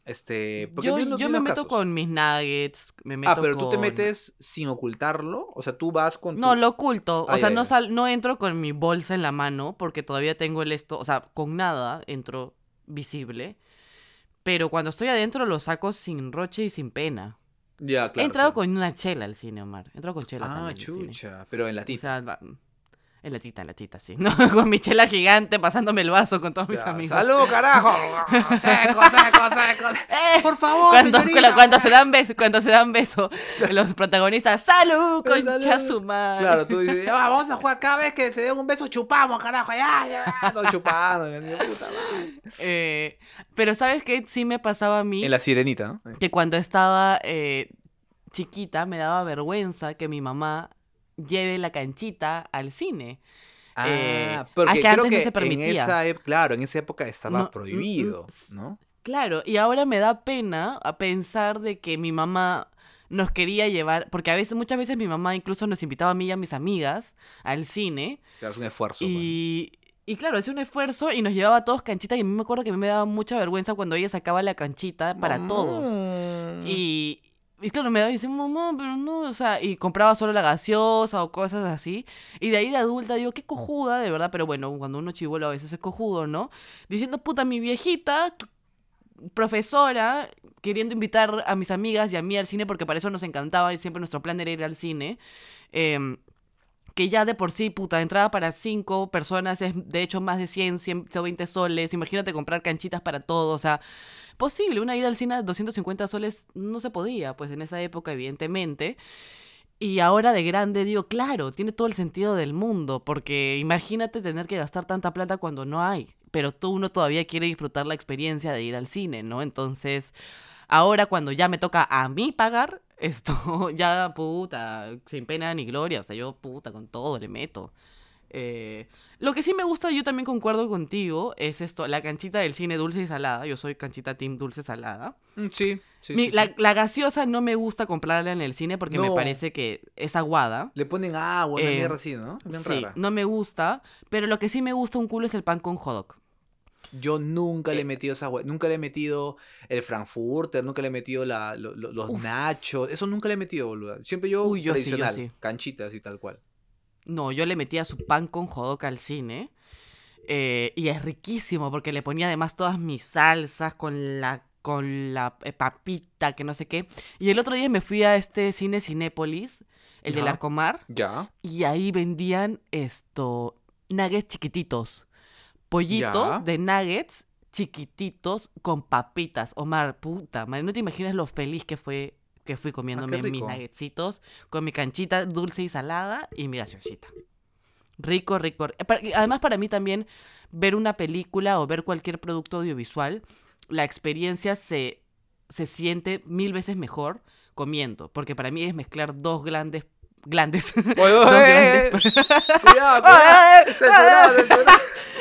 Este, porque Yo, vi unos, vi yo me unos meto casos. con mis nuggets, me Ah, meto pero tú te con... metes sin ocultarlo, o sea, tú vas con No, tu... lo oculto. O Ah, sea, ya, no ya. sal, no entro con mi bolsa en la mano porque todavía tengo el esto. O sea, con nada entro visible. Pero cuando estoy adentro lo saco sin roche y sin pena. Ya, He claro, entrado claro. con una chela al cine, Omar. He entrado con chela Ah, también al cine. chucha, pero en O latita. sea, va- en latita, en latita, sí. ¿No? Con mi chela gigante pasándome el vaso con todos mis Ya, amigos. ¡salud, carajo! Seco, seco, seco. ¡Eh! Por favor, Cuando, cuando, señorita. cuando se dan beso, cuando se dan beso, los protagonistas, ¡salud, Eh, concha salud. su madre! Claro, tú dices, ya va, vamos a jugar cada vez que se den un beso, chupamos, carajo, ya, ya, todo chupando, de puta madre. Eh, pero ¿sabes qué? Sí me pasaba a En mí la sirenita, ¿no? que cuando estaba eh, chiquita me daba vergüenza que mi mamá lleve la canchita al cine. Eh, Ah, ah, porque que creo antes no que se en permitía. esa época, claro, en esa época estaba No, mm, mm, prohibido, s- ¿no? claro, y ahora me da pena a pensar de que mi mamá nos quería llevar, porque a veces, muchas veces mi mamá incluso nos invitaba a mí y a mis amigas al cine, Claro, es un esfuerzo, pues, ¿no? y, y claro, hacía un esfuerzo y nos llevaba a todos canchitas, y a mí me acuerdo que a mí me daba mucha vergüenza cuando ella sacaba la canchita para todos. Mamá. Y, y claro, me daba y decía, mamá, pero no, o sea, y compraba solo la gaseosa o cosas así. Y de ahí de adulta digo, qué cojuda, de verdad, pero bueno, cuando uno chibolo a veces es cojudo, ¿no? Diciendo, puta, mi viejita, profesora, queriendo invitar a mis amigas y a mí al cine porque para eso nos encantaba y siempre nuestro plan era ir al cine. em, que ya de por sí, puta, entrada para cinco personas es de hecho más de cien, ciento veinte soles. Imagínate comprar canchitas para todo, o sea, posible, una ida al cine de doscientos cincuenta soles no se podía, pues en esa época, evidentemente. Y ahora de grande digo, claro, tiene todo el sentido del mundo, porque imagínate tener que gastar tanta plata cuando no hay, pero tú uno todavía quiere disfrutar la experiencia de ir al cine, ¿no? Entonces, ahora cuando ya me toca a mí pagar, esto ya puta, sin pena ni gloria, o sea, yo puta, con todo le meto. Eh, lo que sí me gusta, yo también concuerdo contigo, es esto, la canchita del cine dulce y salada. Yo soy canchita team dulce salada. Mm, sí, sí, Mi- sí, sí. la, la gaseosa no me gusta comprarla en el cine porque me No, parece que es aguada. le ponen agua, una Eh, mierda así, ¿no? Bien sí, rara. no me gusta, pero lo que sí me gusta un culo es el pan con hot dog. Yo nunca le he Eh, metido esa hue- nunca le he metido el Frankfurter, nunca le he metido la, lo- lo- los uf. nachos, eso nunca le he metido, boludo. Siempre yo Uy, yo sí, yo tradicional, sí. canchitas y tal cual. No, yo le metía su pan con hot dog al cine. Eh, y es riquísimo porque le ponía además todas mis salsas con la, con la eh, papita, que no sé qué. Y el otro día me fui a este cine Cinépolis, el del Ajá. Arcomar, Ya, y ahí vendían esto, nuggets chiquititos. Pollitos ya. de nuggets chiquititos con papitas. Omar, puta, madre, no te imaginas lo feliz que fue que fui Ah, qué comiéndome mis rico. nuggetsitos con mi canchita dulce y salada y mi gaseosita. Rico, rico. Eh, para- Además, para mí también ver una película o ver cualquier producto audiovisual, la experiencia se, se siente mil veces mejor comiendo, porque para mí es mezclar dos grandes, grandes, Oye, dos grandes... oye, per- shh, cuidado, cuidado. Censurado, censurado.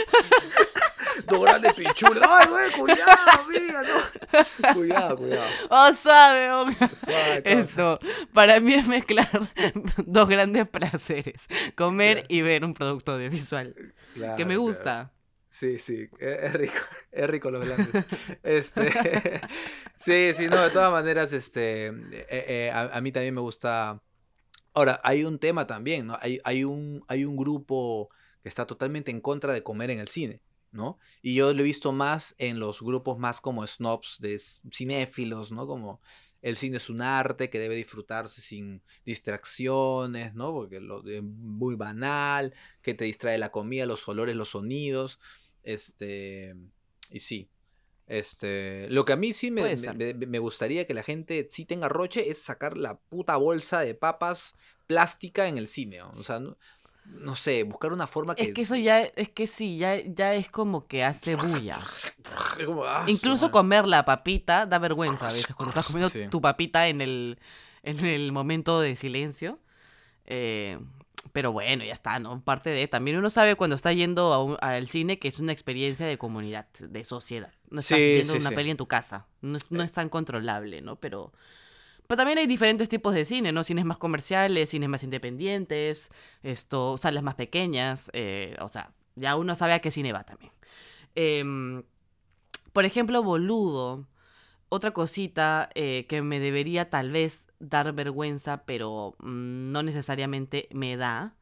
Dos grandes pichulos. Ay, güey, cuidado, amiga, no. Cuidado, cuidado. Oh, suave, oh. Suave, causa. Esto, para mí es mezclar dos grandes placeres, comer Claro, y ver un producto audiovisual, que me claro, claro. gusta. Sí, sí, es, es rico, es rico los grandes. Este, sí, sí, no, de todas maneras, este, eh, eh, a, a mí también me gusta. Ahora, hay un tema también, ¿no? Hay, hay un, hay un grupo que está totalmente en contra de comer en el cine, ¿no? Y yo lo he visto más en los grupos más como snobs de s- cinéfilos, ¿no? Como el cine es un arte que debe disfrutarse sin distracciones, ¿no? Porque lo es muy banal, que te distrae la comida, los olores, los sonidos, este, y sí. Este, lo que a mí sí me, Puede me, ser. me- me gustaría que la gente sí tenga roche es sacar la puta bolsa de papas plástica en el cine, ¿no? O sea, no, no sé, buscar una forma Es que... que eso ya, es que sí, ya, ya es como que hace bulla. Es como, ah, su Incluso madre. comer la papita da vergüenza a veces cuando estás comiendo Sí. tu papita en el, en el momento de silencio. Eh, pero bueno, ya está, ¿no? Parte de... También uno sabe cuando está yendo a un- al cine que es una experiencia de comunidad, de sociedad. No estás Sí, viendo sí, una sí. peli en tu casa. No es, no Eh, es tan controlable, ¿no? Pero, pero también hay diferentes tipos de cine, ¿no? Cines más comerciales, cines más independientes, esto, salas más pequeñas. Eh, o sea, ya uno sabe a qué cine va también. Em, por ejemplo, Boludo. otra cosita eh, que me debería tal vez dar vergüenza, pero mm, no necesariamente me da,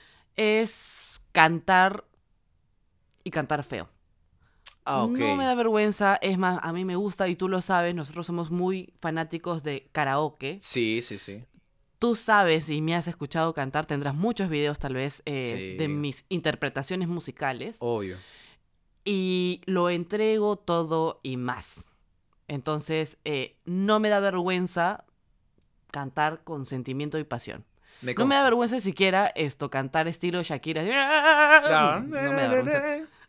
es cantar y cantar feo. Ah, ok. No me da vergüenza, es más, a mí me gusta y tú lo sabes, nosotros somos muy fanáticos de karaoke. Sí, sí, sí. Tú sabes y me has escuchado cantar, tendrás muchos videos tal vez eh, de Sí, mis interpretaciones musicales obvio. y lo entrego todo y más. Entonces, eh, no me da vergüenza cantar con sentimiento y pasión. Me No me da consta. vergüenza siquiera esto, cantar estilo Shakira. Claro. No me da vergüenza.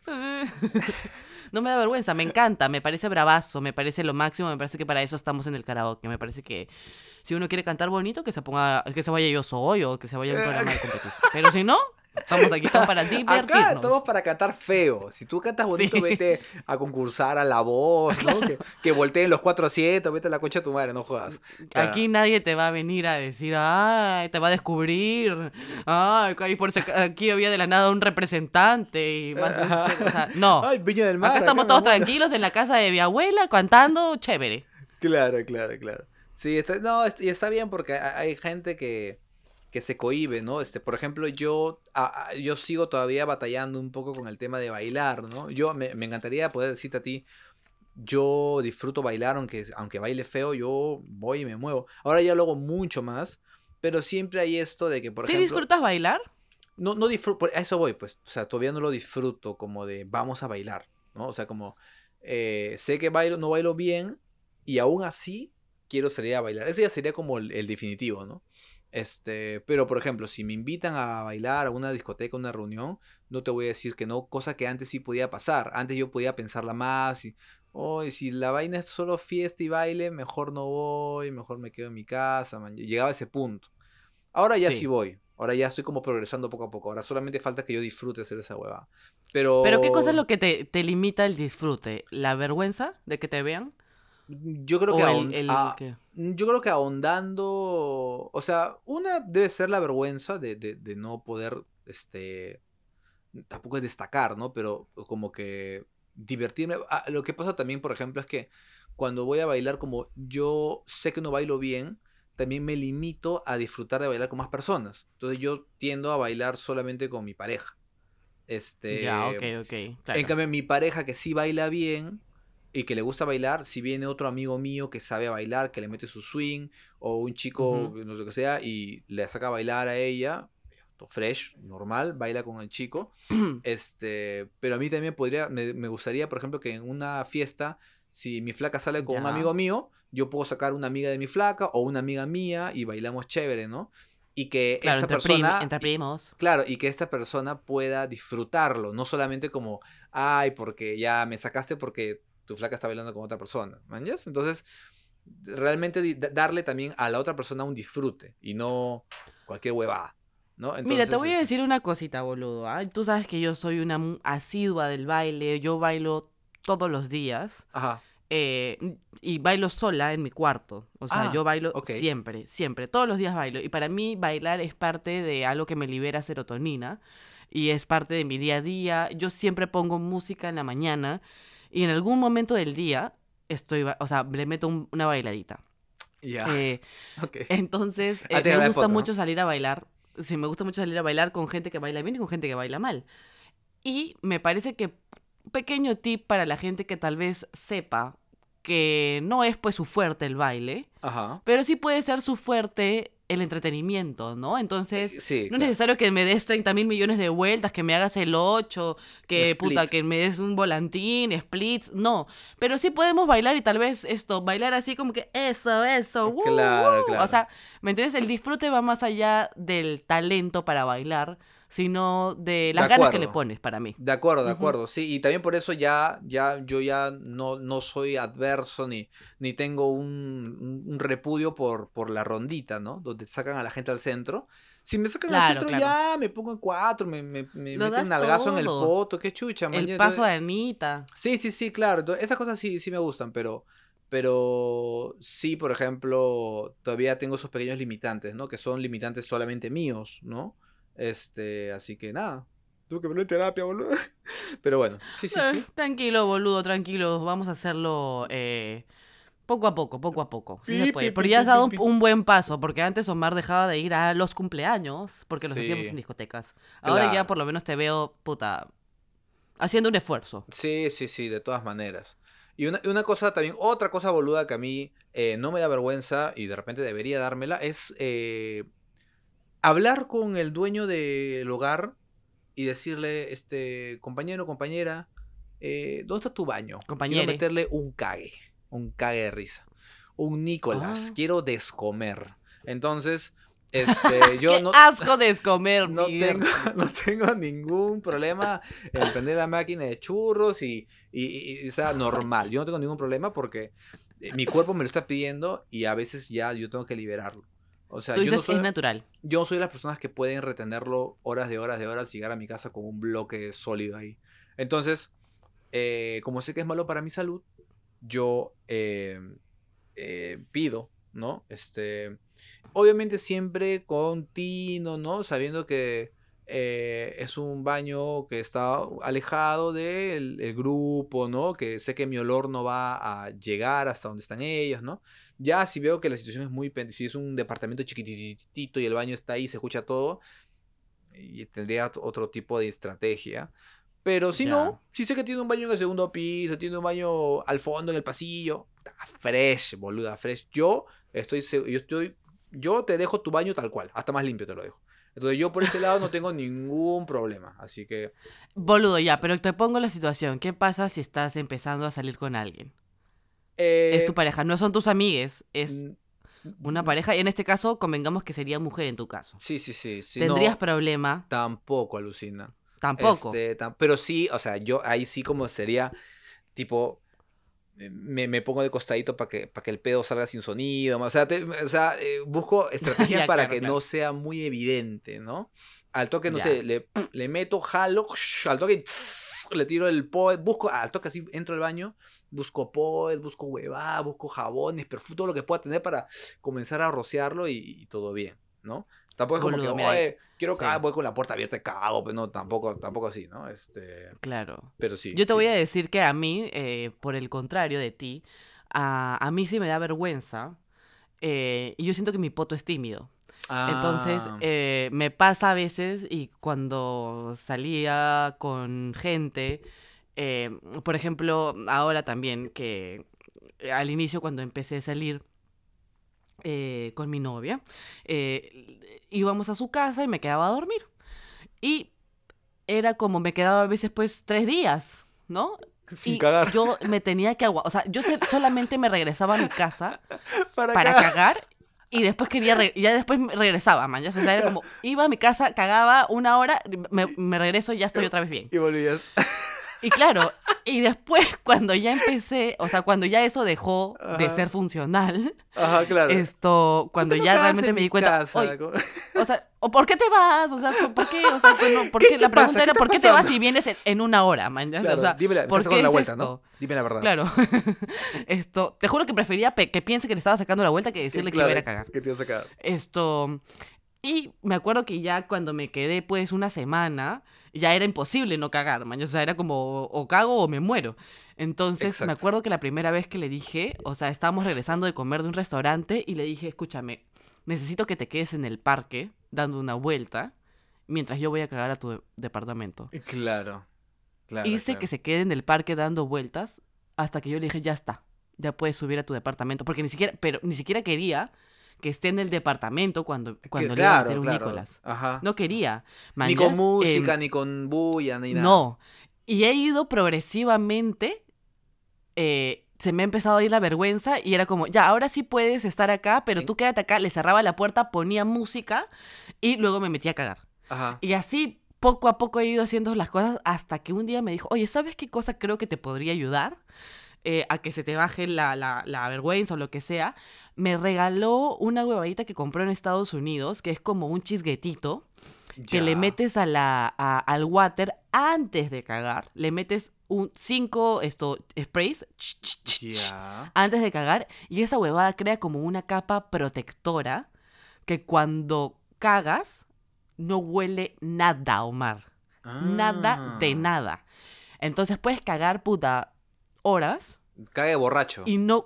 No me da vergüenza, me encanta, me parece bravazo, me parece lo máximo, me parece que para eso estamos en el karaoke, me parece que si uno quiere cantar bonito, que se ponga, que se vaya Yo Soy o que se vaya a un programa de competencia. Pero si no, estamos aquí, estamos para Acá estamos divertirnos. para cantar feo. Si tú cantas bonito, Sí. vete a concursar a La Voz, ¿no? Que, que volteen los cuatro asientos, vete a la concha de tu madre, no jodas. Claro. Aquí nadie te va a venir a decir, ay, te va a descubrir, ay, ahí por si ac- aquí había de la nada un representante y más, o sea, no. Ay, Viña del Acá Mar, acá estamos me todos muero. tranquilos en la casa de mi abuela cantando, chévere. Claro, claro, claro. Sí, está, no, es- y está bien porque ha- hay gente que, que se cohíbe, ¿no? Este, por ejemplo, yo, a- a- yo sigo todavía batallando un poco con el tema de bailar, ¿no? Yo me, me encantaría poder decirte a ti, yo disfruto bailar, aunque, aunque baile feo, yo voy y me muevo. Ahora ya lo hago mucho más, pero siempre hay esto de que, por ¿Sí ejemplo, disfrutas bailar? no, no disfruto, a eso voy, pues, o sea, todavía no lo disfruto como de vamos a bailar, ¿no? O sea, como eh, sé que bailo, no bailo bien y aún así quiero salir a bailar. Eso ya sería como el, el definitivo, ¿no? Este, pero por ejemplo, si me invitan a bailar a una discoteca, a una reunión, no te voy a decir que no, cosa que antes sí podía pasar. Antes yo podía pensarla más y, oh, si la vaina es solo fiesta y baile, mejor no voy, mejor me quedo en mi casa, man. Llegaba a ese punto. Ahora ya sí Sí. voy. Ahora ya estoy como progresando poco a poco. Ahora solamente falta que yo disfrute hacer esa hueva. Pero ¿qué cosa es Pero lo que te, te limita el disfrute? ¿La vergüenza de que te vean? yo creo que ¿O el, ahon- el a- qué? yo creo que ahondando, o sea, una debe ser la vergüenza de, de, de no poder, este, tampoco es destacar, ¿no? Pero como que divertirme. Ah, lo que pasa también, por ejemplo, es que cuando voy a bailar, como yo sé que no bailo bien, también me limito a disfrutar de bailar con más personas. Entonces yo tiendo a bailar solamente con mi pareja. Ya, Este, ok, ok, en claro. cambio, mi pareja que sí baila bien y que le gusta bailar, si viene otro amigo mío que sabe bailar, que le mete su swing, o un chico, Ujú. no sé lo que sea, y le saca a bailar a ella, fresh, normal, baila con el chico. Este, pero a mí también podría, me, me gustaría, por ejemplo, que en una fiesta, si mi flaca sale con un Ya. amigo mío, yo puedo sacar una amiga de mi flaca o una amiga mía y bailamos chévere, ¿no? Y que Claro, esta entre, prim- persona, entre primos. claro, y que esta persona pueda disfrutarlo, no solamente como, ay, porque ya me sacaste porque tu flaca está bailando con otra persona, ¿manjas? Entonces, realmente di- da- darle también a la otra persona un disfrute y no cualquier huevada, ¿no? Mira, te Entonces, voy a este, decir una cosita, boludo. ¿Ah? Tú sabes que yo soy una mu- asidua del baile. Yo bailo todos los días. ajá. eh, y bailo sola en mi cuarto. O sea, yo Ah, bailo ok. siempre, siempre. Todos los días bailo. Y para mí bailar es parte de algo que me libera serotonina. Y es parte de mi día a día. Yo siempre pongo música en la mañana. Y en algún momento del día estoy, ba- o sea, le meto un- una bailadita. Ya, Eh, ok. entonces, eh, Antes de me la gusta foto, ¿no? mucho salir a bailar. Sí, me gusta mucho salir a bailar con gente que baila bien y con gente que baila mal. Y me parece que un pequeño tip para la gente que tal vez sepa que no es pues su fuerte el baile, Ajá. pero sí puede ser su fuerte el entretenimiento, ¿no? Entonces, Eh, sí, no es claro. necesario que me des treinta mil millones de vueltas, que me hagas el ocho, Un que puta, split. que me des un volantín, splits, no. Pero sí podemos bailar y tal vez esto, bailar así como que eso, eso, woo, Claro, woo. O claro. sea, ¿me entiendes? El disfrute va más allá del talento para bailar, sino de De las ganas que le acuerdo. pones para mí. De acuerdo, de Ujú. acuerdo, sí, y también por eso ya, ya, yo ya no, no soy adverso ni, ni tengo un, un- un repudio por, por la rondita, ¿no? Donde sacan a la gente al centro. Si me sacan al Claro, centro claro. ya me pongo en cuatro, me, me, me Lo meten das nalgazo en el todo. poto, qué chucha, man. El ya, paso entonces- de Anita. sí, sí, sí, claro, entonces, esas cosas sí, sí me gustan, pero, pero sí, por ejemplo, todavía tengo esos pequeños limitantes, ¿no? Que son limitantes solamente míos, ¿no? Este, así que nada. Tuve que poner terapia, boludo. Pero bueno, sí, sí, Eh, sí. tranquilo, boludo, tranquilo. Vamos a hacerlo eh, Poco a poco, poco a poco. Sí se Pi, puede. pi, Pero pi, ya has pi, dado pi, un, pi. un buen paso, porque antes Omar dejaba de ir a los cumpleaños, porque los hacíamos en Sí, discotecas. Ahora ya claro. por lo menos te veo, puta, haciendo un esfuerzo. Sí, sí, sí, de todas maneras. Y una, y una cosa también, otra cosa boluda que a mí eh, no me da vergüenza y de repente debería dármela es eh, hablar con el dueño del hogar y decirle, este, compañero, compañera, eh, ¿dónde está tu baño? Quiero Compañere. meterle un cague, un cague de risa. Un Nicolás, Ah. quiero descomer. Entonces, este, yo ¡Qué no, asco de comer, no tengo, mierda! no tengo ningún problema en prender la máquina de churros y, y, y- y sea normal. Yo no tengo ningún problema porque eh, mi cuerpo me lo está pidiendo y a veces ya yo tengo que liberarlo. O sea, Tú yo no dices, es soy, natural. yo soy de las personas que pueden retenerlo horas de horas de horas y llegar a mi casa con un bloque sólido ahí. Entonces, eh, como sé que es malo para mi salud, yo eh, eh, pido, ¿no? Este, obviamente siempre con tino, ¿no? Sabiendo que eh, es un baño que está alejado del el grupo, ¿no? Que sé que mi olor no va a llegar hasta donde están ellos, ¿no? Ya si veo que la situación es muy... pen- Si es un departamento chiquititito y el baño está ahí, se escucha todo, y tendría ot- otro tipo de estrategia. Pero si Ya. no, si sé que tiene un baño en el segundo piso, tiene un baño al fondo en el pasillo, ah, fresh, boluda, fresh. Yo estoy, seg- yo estoy, yo te dejo tu baño tal cual, hasta más limpio te lo dejo. Entonces yo por ese lado no tengo ningún problema, así que Boludo, ya, pero te pongo la situación. ¿Qué pasa si estás empezando a salir con alguien? Es tu eh, pareja, no son tus amigues, es mm, una mm, pareja. Y en este caso, convengamos que sería mujer en tu caso. sí, sí, sí, si ¿Tendrías no, problema? tampoco alucina. Tampoco. Este, tam- pero sí, o sea, yo ahí sí como sería tipo me, me pongo de costadito para que, para que el pedo salga sin sonido. O sea, te- o sea eh, busco estrategias Ya, para claro, que no claro. sea muy evidente, ¿no? Al toque, no sé, Ya, le, le meto, jalo, al toque le tiro el poet, busco, al toque así entro al baño, busco poet, busco huevada, busco jabones, perfume, todo lo que pueda tener para comenzar a rociarlo y, y todo bien, ¿no? Tampoco es como que, boludo, mira, oye, quiero cagar, sí, voy con la puerta abierta y cago, pero no, tampoco, tampoco así, ¿no? Este, claro. pero sí, Yo te sí. voy a decir que a mí, eh, por el contrario de ti, a, a mí sí me da vergüenza eh, y yo siento que mi poto es tímido. Entonces, Ah, eh, me pasa a veces y cuando salía con gente, eh, por ejemplo, ahora también que eh, al inicio cuando empecé a salir eh, con mi novia, eh, íbamos a su casa y me quedaba a dormir. Y era como me quedaba a veces pues tres días, ¿no? sin Y cagar. yo me tenía que aguantar, o sea, yo se- solamente me regresaba a mi casa Para para cagar. cagar y después quería, re- y ya después me regresaba, man, ya, o sea, era como, iba a mi casa, cagaba una hora, me, Y, me regreso y ya estoy otra vez bien. y volvías. Y claro, y después cuando ya empecé, o sea, cuando ya eso dejó de ser Ajá. funcional, Ajá, claro. esto, ¿Por qué cuando no ya cagas realmente en me mi di cuenta, casa? oye, o sea, ¿o por qué te vas? O sea, ¿por por qué? O sea, bueno, ¿por ¿Qué, qué? qué La pasa? pregunta ¿Qué era, está ¿por qué te pasando? vas y vienes en, en una hora, man? Ya sé, o Claro, sea, dímela, me estás ¿por sacando qué la es vuelta, ¿no? esto? Dime la verdad. Claro, esto, te juro que prefería pe- que piense que le estaba sacando la vuelta que Que decirle que iba a ir claro, a cagar. que te ibas a sacar. Esto, y me acuerdo que ya cuando me quedé pues una semana, ya era imposible no cagar, man. O sea, era como o cago o me muero. Entonces me Exacto. acuerdo que la primera vez que le dije, o sea, estábamos regresando de comer de un restaurante y le dije, escúchame, necesito que te quedes en el parque dando una vuelta mientras yo voy a cagar a tu de- departamento. Claro, claro, Hice que claro. se quede en el parque dando vueltas hasta que yo le dije, ya está, ya puedes subir a tu departamento, porque ni siquiera, pero ni siquiera quería que esté en el departamento cuando, Que- cuando le iba a meter claro, un claro. Nicolás. Ajá. No quería. Ni con Manjas, música, Em, ni con bulla, ni nada. no. Y he ido progresivamente, eh, se me ha empezado a ir la vergüenza y era como, ya, ahora sí puedes estar acá, pero En- tú quédate acá. Le cerraba la puerta, ponía música y luego me metía a cagar. Ajá. Y así poco a poco he ido haciendo las cosas hasta que un día me dijo, oye, ¿sabes qué cosa creo que te podría ayudar? Eh, a que se te baje la, la, la vergüenza o lo que sea. Me regaló una huevadita que compró en Estados Unidos, que es como un chisguetito, que le Ya. metes a la, a- al water antes de cagar. Le metes un cinco esto, sprays ch, ch, ch, ch, Ya. antes de cagar. Y esa huevada crea como una capa protectora que cuando cagas no huele nada, Omar. Nada de Ah. nada. Entonces puedes cagar, puta, horas Cague borracho. y no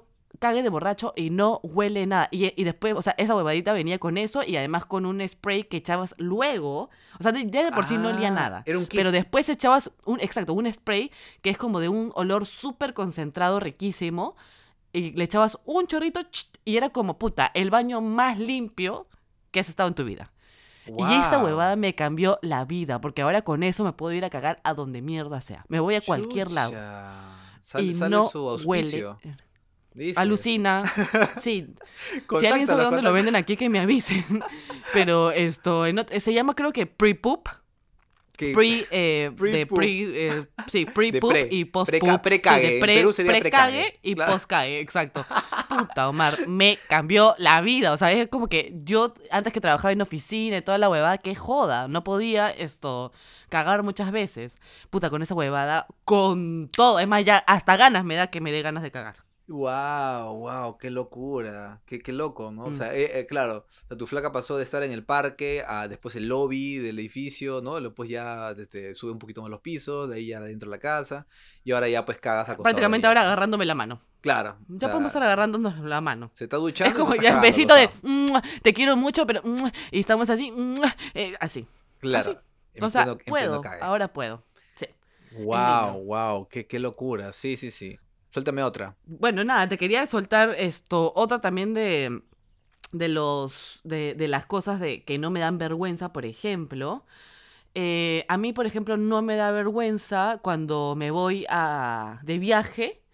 cague de borracho y no huele nada. Y, y después, o sea, esa huevadita venía con eso y además con un spray que echabas luego. O sea, de- ya de por sí no olía Ah, nada. era un kit. Pero después echabas un, exacto, un spray que es como de un olor súper concentrado, riquísimo. Y le echabas un chorrito ch, y era como, puta, el baño más limpio que has estado en tu vida. Y esa Wow. huevada me cambió la vida, porque ahora con eso me puedo ir a cagar a donde mierda sea. Me voy a cualquier lado Chucha. Sale, y sale no su huele. auspicio. Dices. Alucina. Sí, si alguien sabe Contáctalos, dónde lo contáctalos. venden aquí, que me avisen. Pero esto, en ot- se llama creo que pre-poop. Que Pre, eh, de pre, pre-poop. eh, sí, De pre-poop pre. y Preca- post-poop. Sí, de precague. En Perú pre, sería precague. pre-cague y Claro. post-cague, exacto. Puta, Omar, me cambió la vida. O sea, es como que yo, antes que trabajaba en oficina y toda la huevada, qué joda. No podía esto, cagar muchas veces. Puta, con esa huevada, con todo. Es más, ya hasta ganas me da que me dé ganas de cagar. Wow, wow, qué locura, qué, qué loco, ¿no? O Mm. sea, eh, eh, claro, o sea, tu flaca pasó de estar en el parque a después el lobby del edificio, ¿no? Después ya este, sube un poquito más los pisos, de ahí ya dentro de la casa, y ahora ya pues cagas acostado de Prácticamente ella, ahora pues, ¿no? agarrándome la mano. Claro, o Ya podemos estar sea, agarrándonos la mano. se está Es duchando y tú como estás ya el cagando besito de acostado. "Mua, te quiero mucho, pero mua", y estamos así, mua, eh, así, así. Claro, en O sea, pleno, en pleno puedo, cague. ahora puedo. Sí, es Wow, lindo. wow, qué, qué locura, sí, sí, sí. Suéltame otra. Bueno, nada, te quería soltar esto, otra también de, de los, de, de las cosas de que no me dan vergüenza, por ejemplo. Eh, a mí, por ejemplo, no me da vergüenza cuando me voy a, de viaje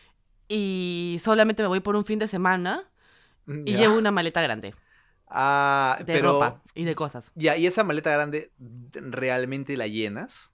y solamente me voy por un fin de semana Mm, y ya. llevo una maleta grande Ah, de pero, ropa y de cosas. ya, ¿y esa maleta grande realmente la llenas?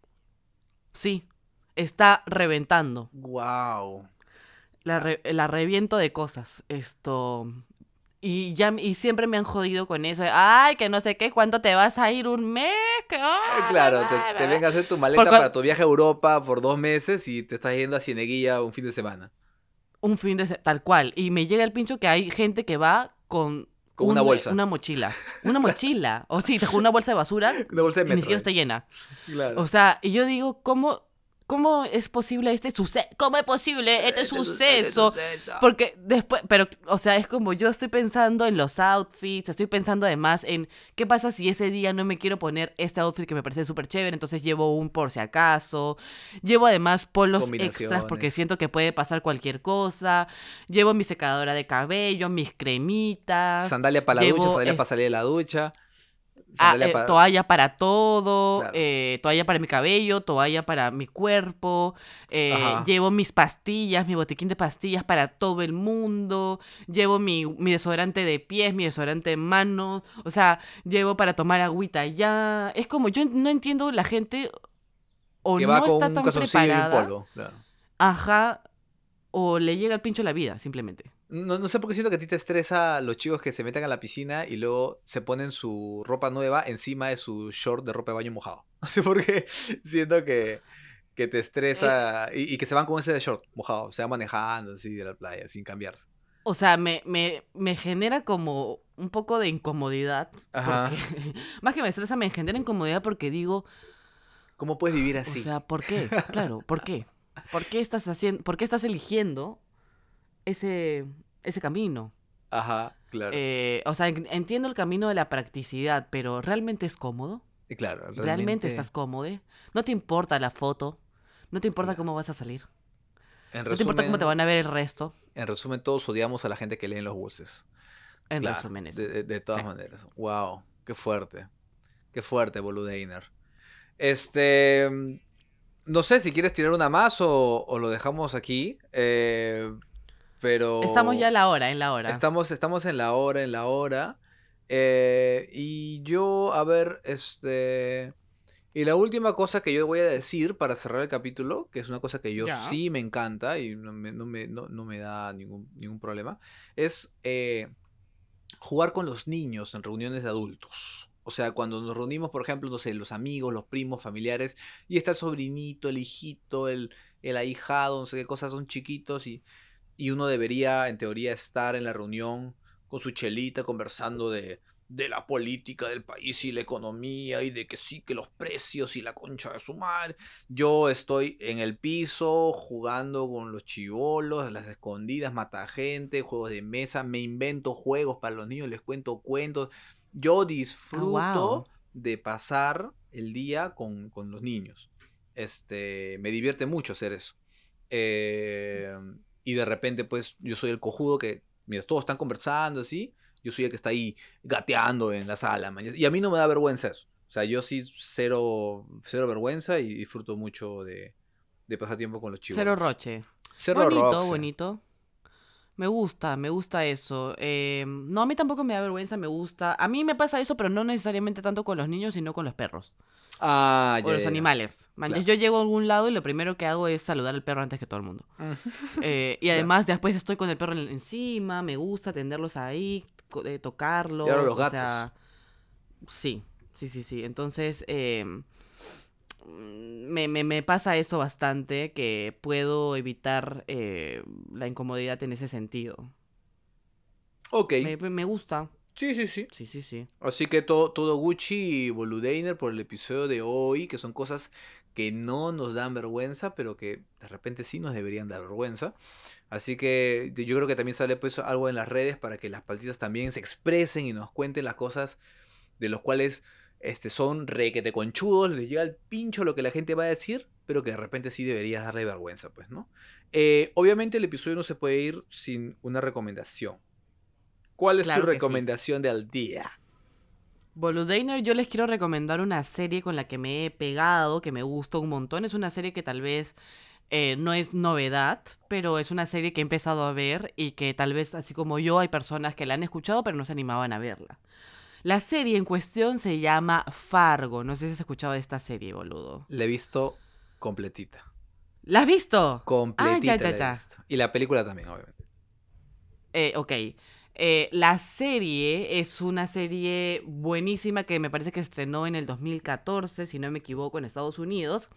Sí, está reventando. Wow. La, re- la reviento de cosas. Esto. Y ya y siempre me han jodido con eso. de, Ay, que no sé qué, ¿cuánto te vas a ir? ¿Un mes? Que, Eh, ah, bla, Claro, te, bla, te bla, bla". venga a hacer tu Por maleta cua- para tu viaje a Europa por dos meses y te estás yendo a Cieneguilla un fin de semana. un fin de se- tal cual. Y me llega el pincho que hay gente que va con Con una un, bolsa. una mochila. Una Claro, mochila. O sí, te juro, una bolsa de basura una bolsa de y ni metro. siquiera eh. está llena. O Claro. sea, y yo digo, ¿cómo, cómo es posible este suceso? ¿Cómo es posible este Este, su- este suceso? suceso. Porque después, pero, o sea, es como yo estoy pensando en los outfits, estoy pensando además en qué pasa si ese día no me quiero poner este outfit que me parece súper chévere, entonces llevo un por si acaso, llevo además polos extras porque Combinaciones. siento que puede pasar cualquier cosa, llevo mi secadora de cabello, mis cremitas, Sandalia para la ducha, llevo sandalia para salir de la ducha. ah, Sandalia eh, para... toalla para todo, Claro. eh, toalla para mi cabello, toalla para mi cuerpo, eh, Ajá. llevo mis pastillas, mi botiquín de pastillas para todo el mundo, llevo mi, mi desodorante de pies, mi desodorante de manos, o sea, llevo para tomar agüita ya. Es como, yo no entiendo la gente o Que va no con está un tan calzoncillo y un preparada, polo. Claro. ajá, o le llega el pincho a la vida, simplemente. No, no sé por qué siento que a ti te estresa los chicos que se meten a la piscina y luego se ponen su ropa nueva encima de su short de ropa de baño mojado. No sé por qué siento que, que te Eh, estresa y, y que se van con ese de short mojado, se van manejando así de la playa sin cambiarse. O sea, me, me, me genera como un poco de incomodidad, porque Ajá. más que me estresa, me genera incomodidad porque digo, ¿Cómo puedes vivir o así? sea, ¿por qué? Claro, ¿por qué? ¿Por qué estás haciendo, por qué estás eligiendo ese, ese camino? Ajá, claro. Eh, o sea, en- entiendo el camino de la practicidad, pero ¿realmente es cómodo? Y claro, ¿Realmente realmente, estás cómodo? ¿No te importa la foto? ¿No te importa claro. cómo vas a salir? En ¿No te importa cómo te resumen, van a ver el resto? en resumen, todos odiamos a la gente que lee en los buses. En Claro, resumen, de, eso. de- de Sí. todas maneras. Wow, qué fuerte. Qué fuerte, Boludeiner. Este, no sé si quieres tirar una más o, o lo dejamos aquí, eh, Estamos ya a pero la hora, en la hora. estamos, estamos en la hora, en la hora. eh, y yo, a ver, este... Y la última cosa que yo voy a decir para cerrar el capítulo, que es una cosa que yo Ya. sí me encanta y no me, no me, no- no me da ningún, ningún problema, es eh, jugar con los niños en reuniones de adultos. O sea, cuando nos reunimos, por ejemplo, no sé, los amigos, los primos, familiares, y está el sobrinito, el hijito, el, el ahijado, no sé qué cosas, son chiquitos y, y uno debería, en teoría, estar en la reunión con su chelita conversando de, de la política del país y la economía y de que sí, que los precios y la concha de su madre. Yo estoy en el piso jugando con los chibolos, las escondidas, mata gente, juegos de mesa, me invento juegos para los niños, les cuento cuentos. Yo Ah, wow. disfruto de pasar el día con, con los niños. Este, me divierte mucho hacer eso. Eh, y de repente, pues, yo soy el cojudo que, mira, todos están conversando así, yo soy el que está ahí gateando en la sala, man. Y a mí no me da vergüenza eso. O sea, yo sí cero, cero vergüenza y disfruto mucho de, de pasar tiempo con los Cero chivolos. roche. Cero Bonito, roxe. bonito. Me gusta, me gusta eso. Eh, no, a mí tampoco me da vergüenza, me gusta. A mí me pasa eso, pero no necesariamente tanto con los niños, sino con los perros. Ah, O ya, los ya, ya. animales. Man, Claro. yo llego a algún lado y lo primero que hago es saludar al perro antes que todo el mundo. Eh, y Claro. además después estoy con el perro en- encima, me gusta tenerlos ahí, co- eh, Y ahora los tocarlos, o gatos. sea, sí, sí, sí, sí. Entonces, eh, mm, me, me, me pasa eso bastante, que puedo evitar eh, la incomodidad en ese sentido. Ok. Me, me gusta, Sí, sí, sí. sí, sí, sí. Así que todo, todo Gucci y Boludeiner por el episodio de hoy, que son cosas que no nos dan vergüenza, pero que de repente sí nos deberían dar vergüenza. Así que yo creo que también sale pues algo en las redes para que las paltitas también se expresen y nos cuenten las cosas de los cuales este, son requete conchudos, les llega al pincho lo que la gente va a decir, pero que de repente sí deberías darle vergüenza, pues, ¿no? Eh, obviamente el episodio no se puede ir sin una recomendación. ¿Cuál es tu Claro que sí. recomendación del día? Boludainer, yo les quiero recomendar una serie con la que me he pegado, que me gusta un montón. Es una serie que tal vez eh, no es novedad, pero es una serie que he empezado a ver y que tal vez, así como yo, hay personas que la han escuchado pero no se animaban a verla. La serie en cuestión se llama Fargo. No sé si has escuchado de esta serie, boludo. La he visto completita. ¿La has visto? Ah, ya, Completita ya, la he ya. visto. Y la película también, obviamente. Eh, ok. Eh, la serie es una serie buenísima que me parece que se estrenó en el dos mil catorce, si no me equivoco, en Estados Unidos.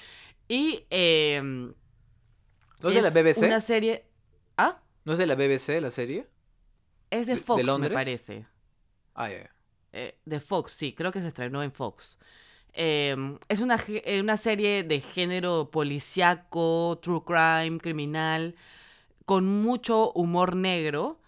Y em, ¿No es de la es B B C? una serie... Ah, ¿No es de la B B C la serie? es de ¿De, de Fox, me Londres? parece. Ah, ya. Ya. Eh, de Fox, sí, creo que se estrenó en Fox. Em, es una, ge- eh, una serie de género policíaco, true crime, criminal, con mucho humor negro.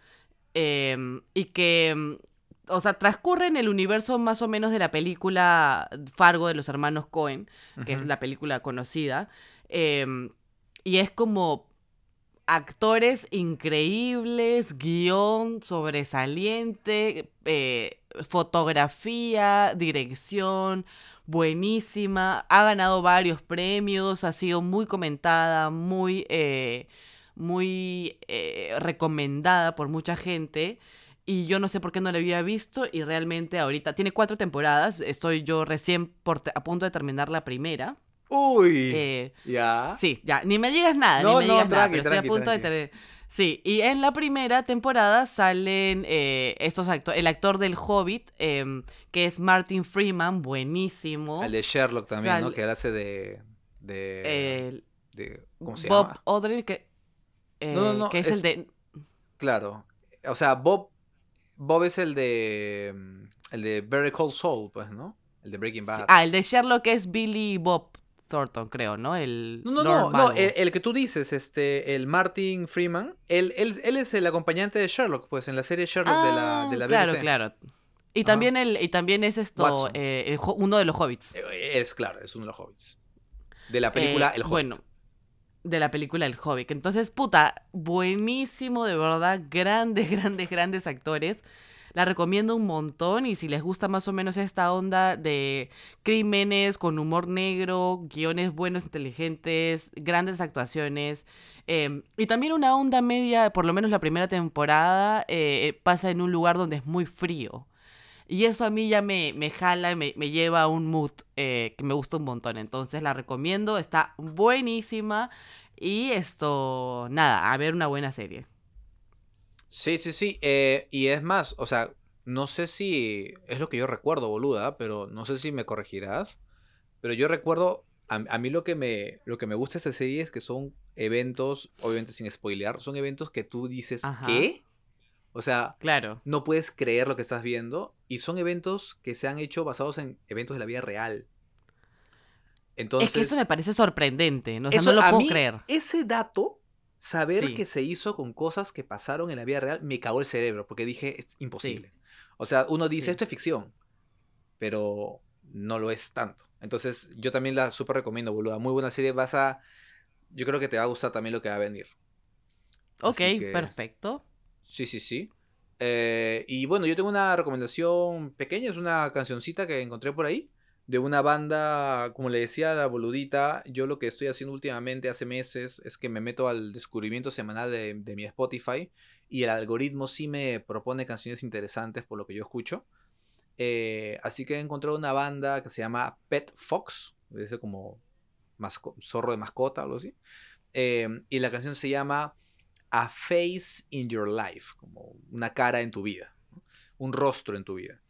em, y que, em, o sea, transcurre en el universo más o menos de la película Fargo de los hermanos Cohen, que es Ujú. la película conocida. em, y es como actores increíbles, guión sobresaliente, eh, fotografía, dirección, buenísima. Ha ganado varios premios, ha sido muy comentada, muy, eh, muy eh, recomendada por mucha gente. Y yo no sé por qué no la había visto y realmente ahorita tiene cuatro temporadas. Estoy yo recién por te- a punto de terminar la primera. Uy, Eh, ya. Sí, ya, ni me digas nada, ni No, me no, digas nada, tranqui, pero estoy a tranqui, punto de tranqui. tener... Sí, y en la primera temporada salen eh, estos actores, el actor del Hobbit, em, que es Martin Freeman, Al buenísimo. de Sherlock también, ¿no? Sal, Que él hace de, de, eh, de, ¿cómo se Bob llama? Odrin, que, No, no, eh, no, que es el es, de... claro. O sea, Bob, Bob es el de, mm, el de Better Call Saul, pues, ¿no? El de Breaking sí, Bad. ah, el de Sherlock es Billy Bob Thornton, creo, ¿no? El No, no, Lord no, no, el, Malvo. el que tú dices, este, el Martin Freeman, él, él, él es el acompañante de Sherlock, pues, en la serie Sherlock de la, de Ah, la claro, B B C. claro. Y Ajá. también, el, y también es esto, Watson. eh, el ho- uno de los hobbits. Eh, Es claro, es uno de los hobbits. De la película Eh, El Hobbit. bueno, de la película El Hobbit. Entonces, puta, buenísimo, de verdad, grandes, grandes, grandes actores. La recomiendo un montón y si les gusta más o menos esta onda de crímenes con humor negro, guiones buenos, inteligentes, grandes actuaciones. eh, y también una onda media, por lo menos la primera temporada, eh, pasa en un lugar donde es muy frío. Y eso a mí ya me, me jala, me, me lleva a un mood eh, que me gusta un montón. Entonces la recomiendo, está buenísima. Y esto, nada, a ver una buena serie. Sí, sí, sí. Eh, y es más, o sea, no sé si es lo que yo recuerdo, boluda, pero no sé si me corregirás. Pero yo recuerdo, a, a mí lo que me, lo que me gusta de esta serie es que son eventos, obviamente sin spoilear, son eventos que tú dices, Ajá. ¿qué? O sea, Claro. no puedes creer lo que estás viendo. Y son eventos que se han hecho basados en eventos de la vida real. Es que eso Entonces, me parece sorprendente, ¿no? O sea, no eso lo a puedo mí, creer. ese dato, saber Sí, que se hizo con cosas que pasaron en la vida real, me cagó el cerebro. Porque dije, es sí, imposible. O sea, uno dice, sí. esto es ficción, pero no lo es tanto. Entonces, yo también la súper recomiendo, boluda. Muy buena serie. Vas a. Yo creo que te va a gustar también lo que va a venir. Ok, Así que, perfecto. sí, sí, sí. Eh, y bueno, yo tengo una recomendación pequeña, es una cancioncita que encontré por ahí, de una banda, como le decía a la boludita, yo lo que estoy haciendo últimamente hace meses es que me meto al descubrimiento semanal de, de mi Spotify y el algoritmo sí me propone canciones interesantes por lo que yo escucho. Eh, así que he encontrado una banda que se llama Pet Fox, es como masco- zorro de mascota o algo así. Eh, y la canción se llama A Face in Your Life, como una cara en tu vida, ¿no? Un rostro en tu vida.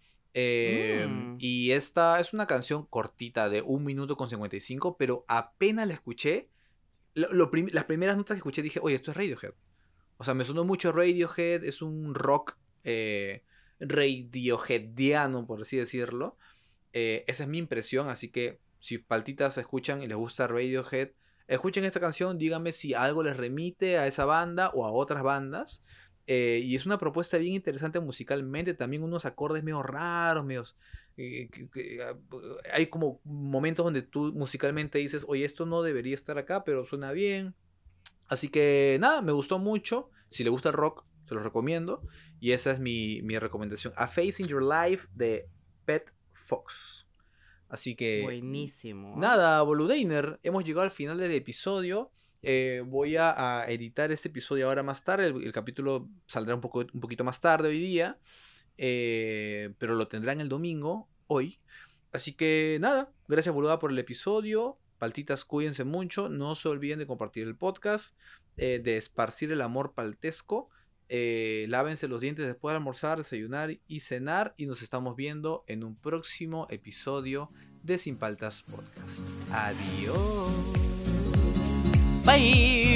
Eh, Mm, y esta es una canción cortita de un minuto con cincuenta y cinco, pero apenas la escuché, lo, lo prim- las primeras notas que escuché dije, oye, esto es Radiohead. O sea, me sonó mucho Radiohead, es un rock eh, radioheadiano, por así decirlo. Eh, esa es mi impresión, así que si paltitas escuchan y les gusta Radiohead, escuchen esta canción, díganme si algo les remite a esa banda o a otras bandas. Eh, y es una propuesta bien interesante musicalmente, también unos acordes medio raros, medios, eh, que- que, ah, hay como momentos donde tú musicalmente dices, oye, esto no debería estar acá, pero suena bien. Así que nada, me gustó mucho. Si le gusta el rock, se los recomiendo. Y esa es mi, mi recomendación. A Face in Your Life de Pet Fox. Así que buenísimo. nada, Boludeiner, hemos llegado al final del episodio. Eh, voy a, a editar este episodio ahora más tarde. El, el capítulo saldrá un, poco, un poquito más tarde hoy día. Eh, pero lo tendrán el domingo, hoy. Así que nada, gracias boluda por el episodio. Paltitas, cuídense mucho. No se olviden de compartir el podcast, eh, de esparcir el amor paltesco. Eh, lávense los dientes después de almorzar, desayunar y cenar. Y nos estamos viendo en un próximo episodio de Sin Paltas Podcast. Adiós. Bye.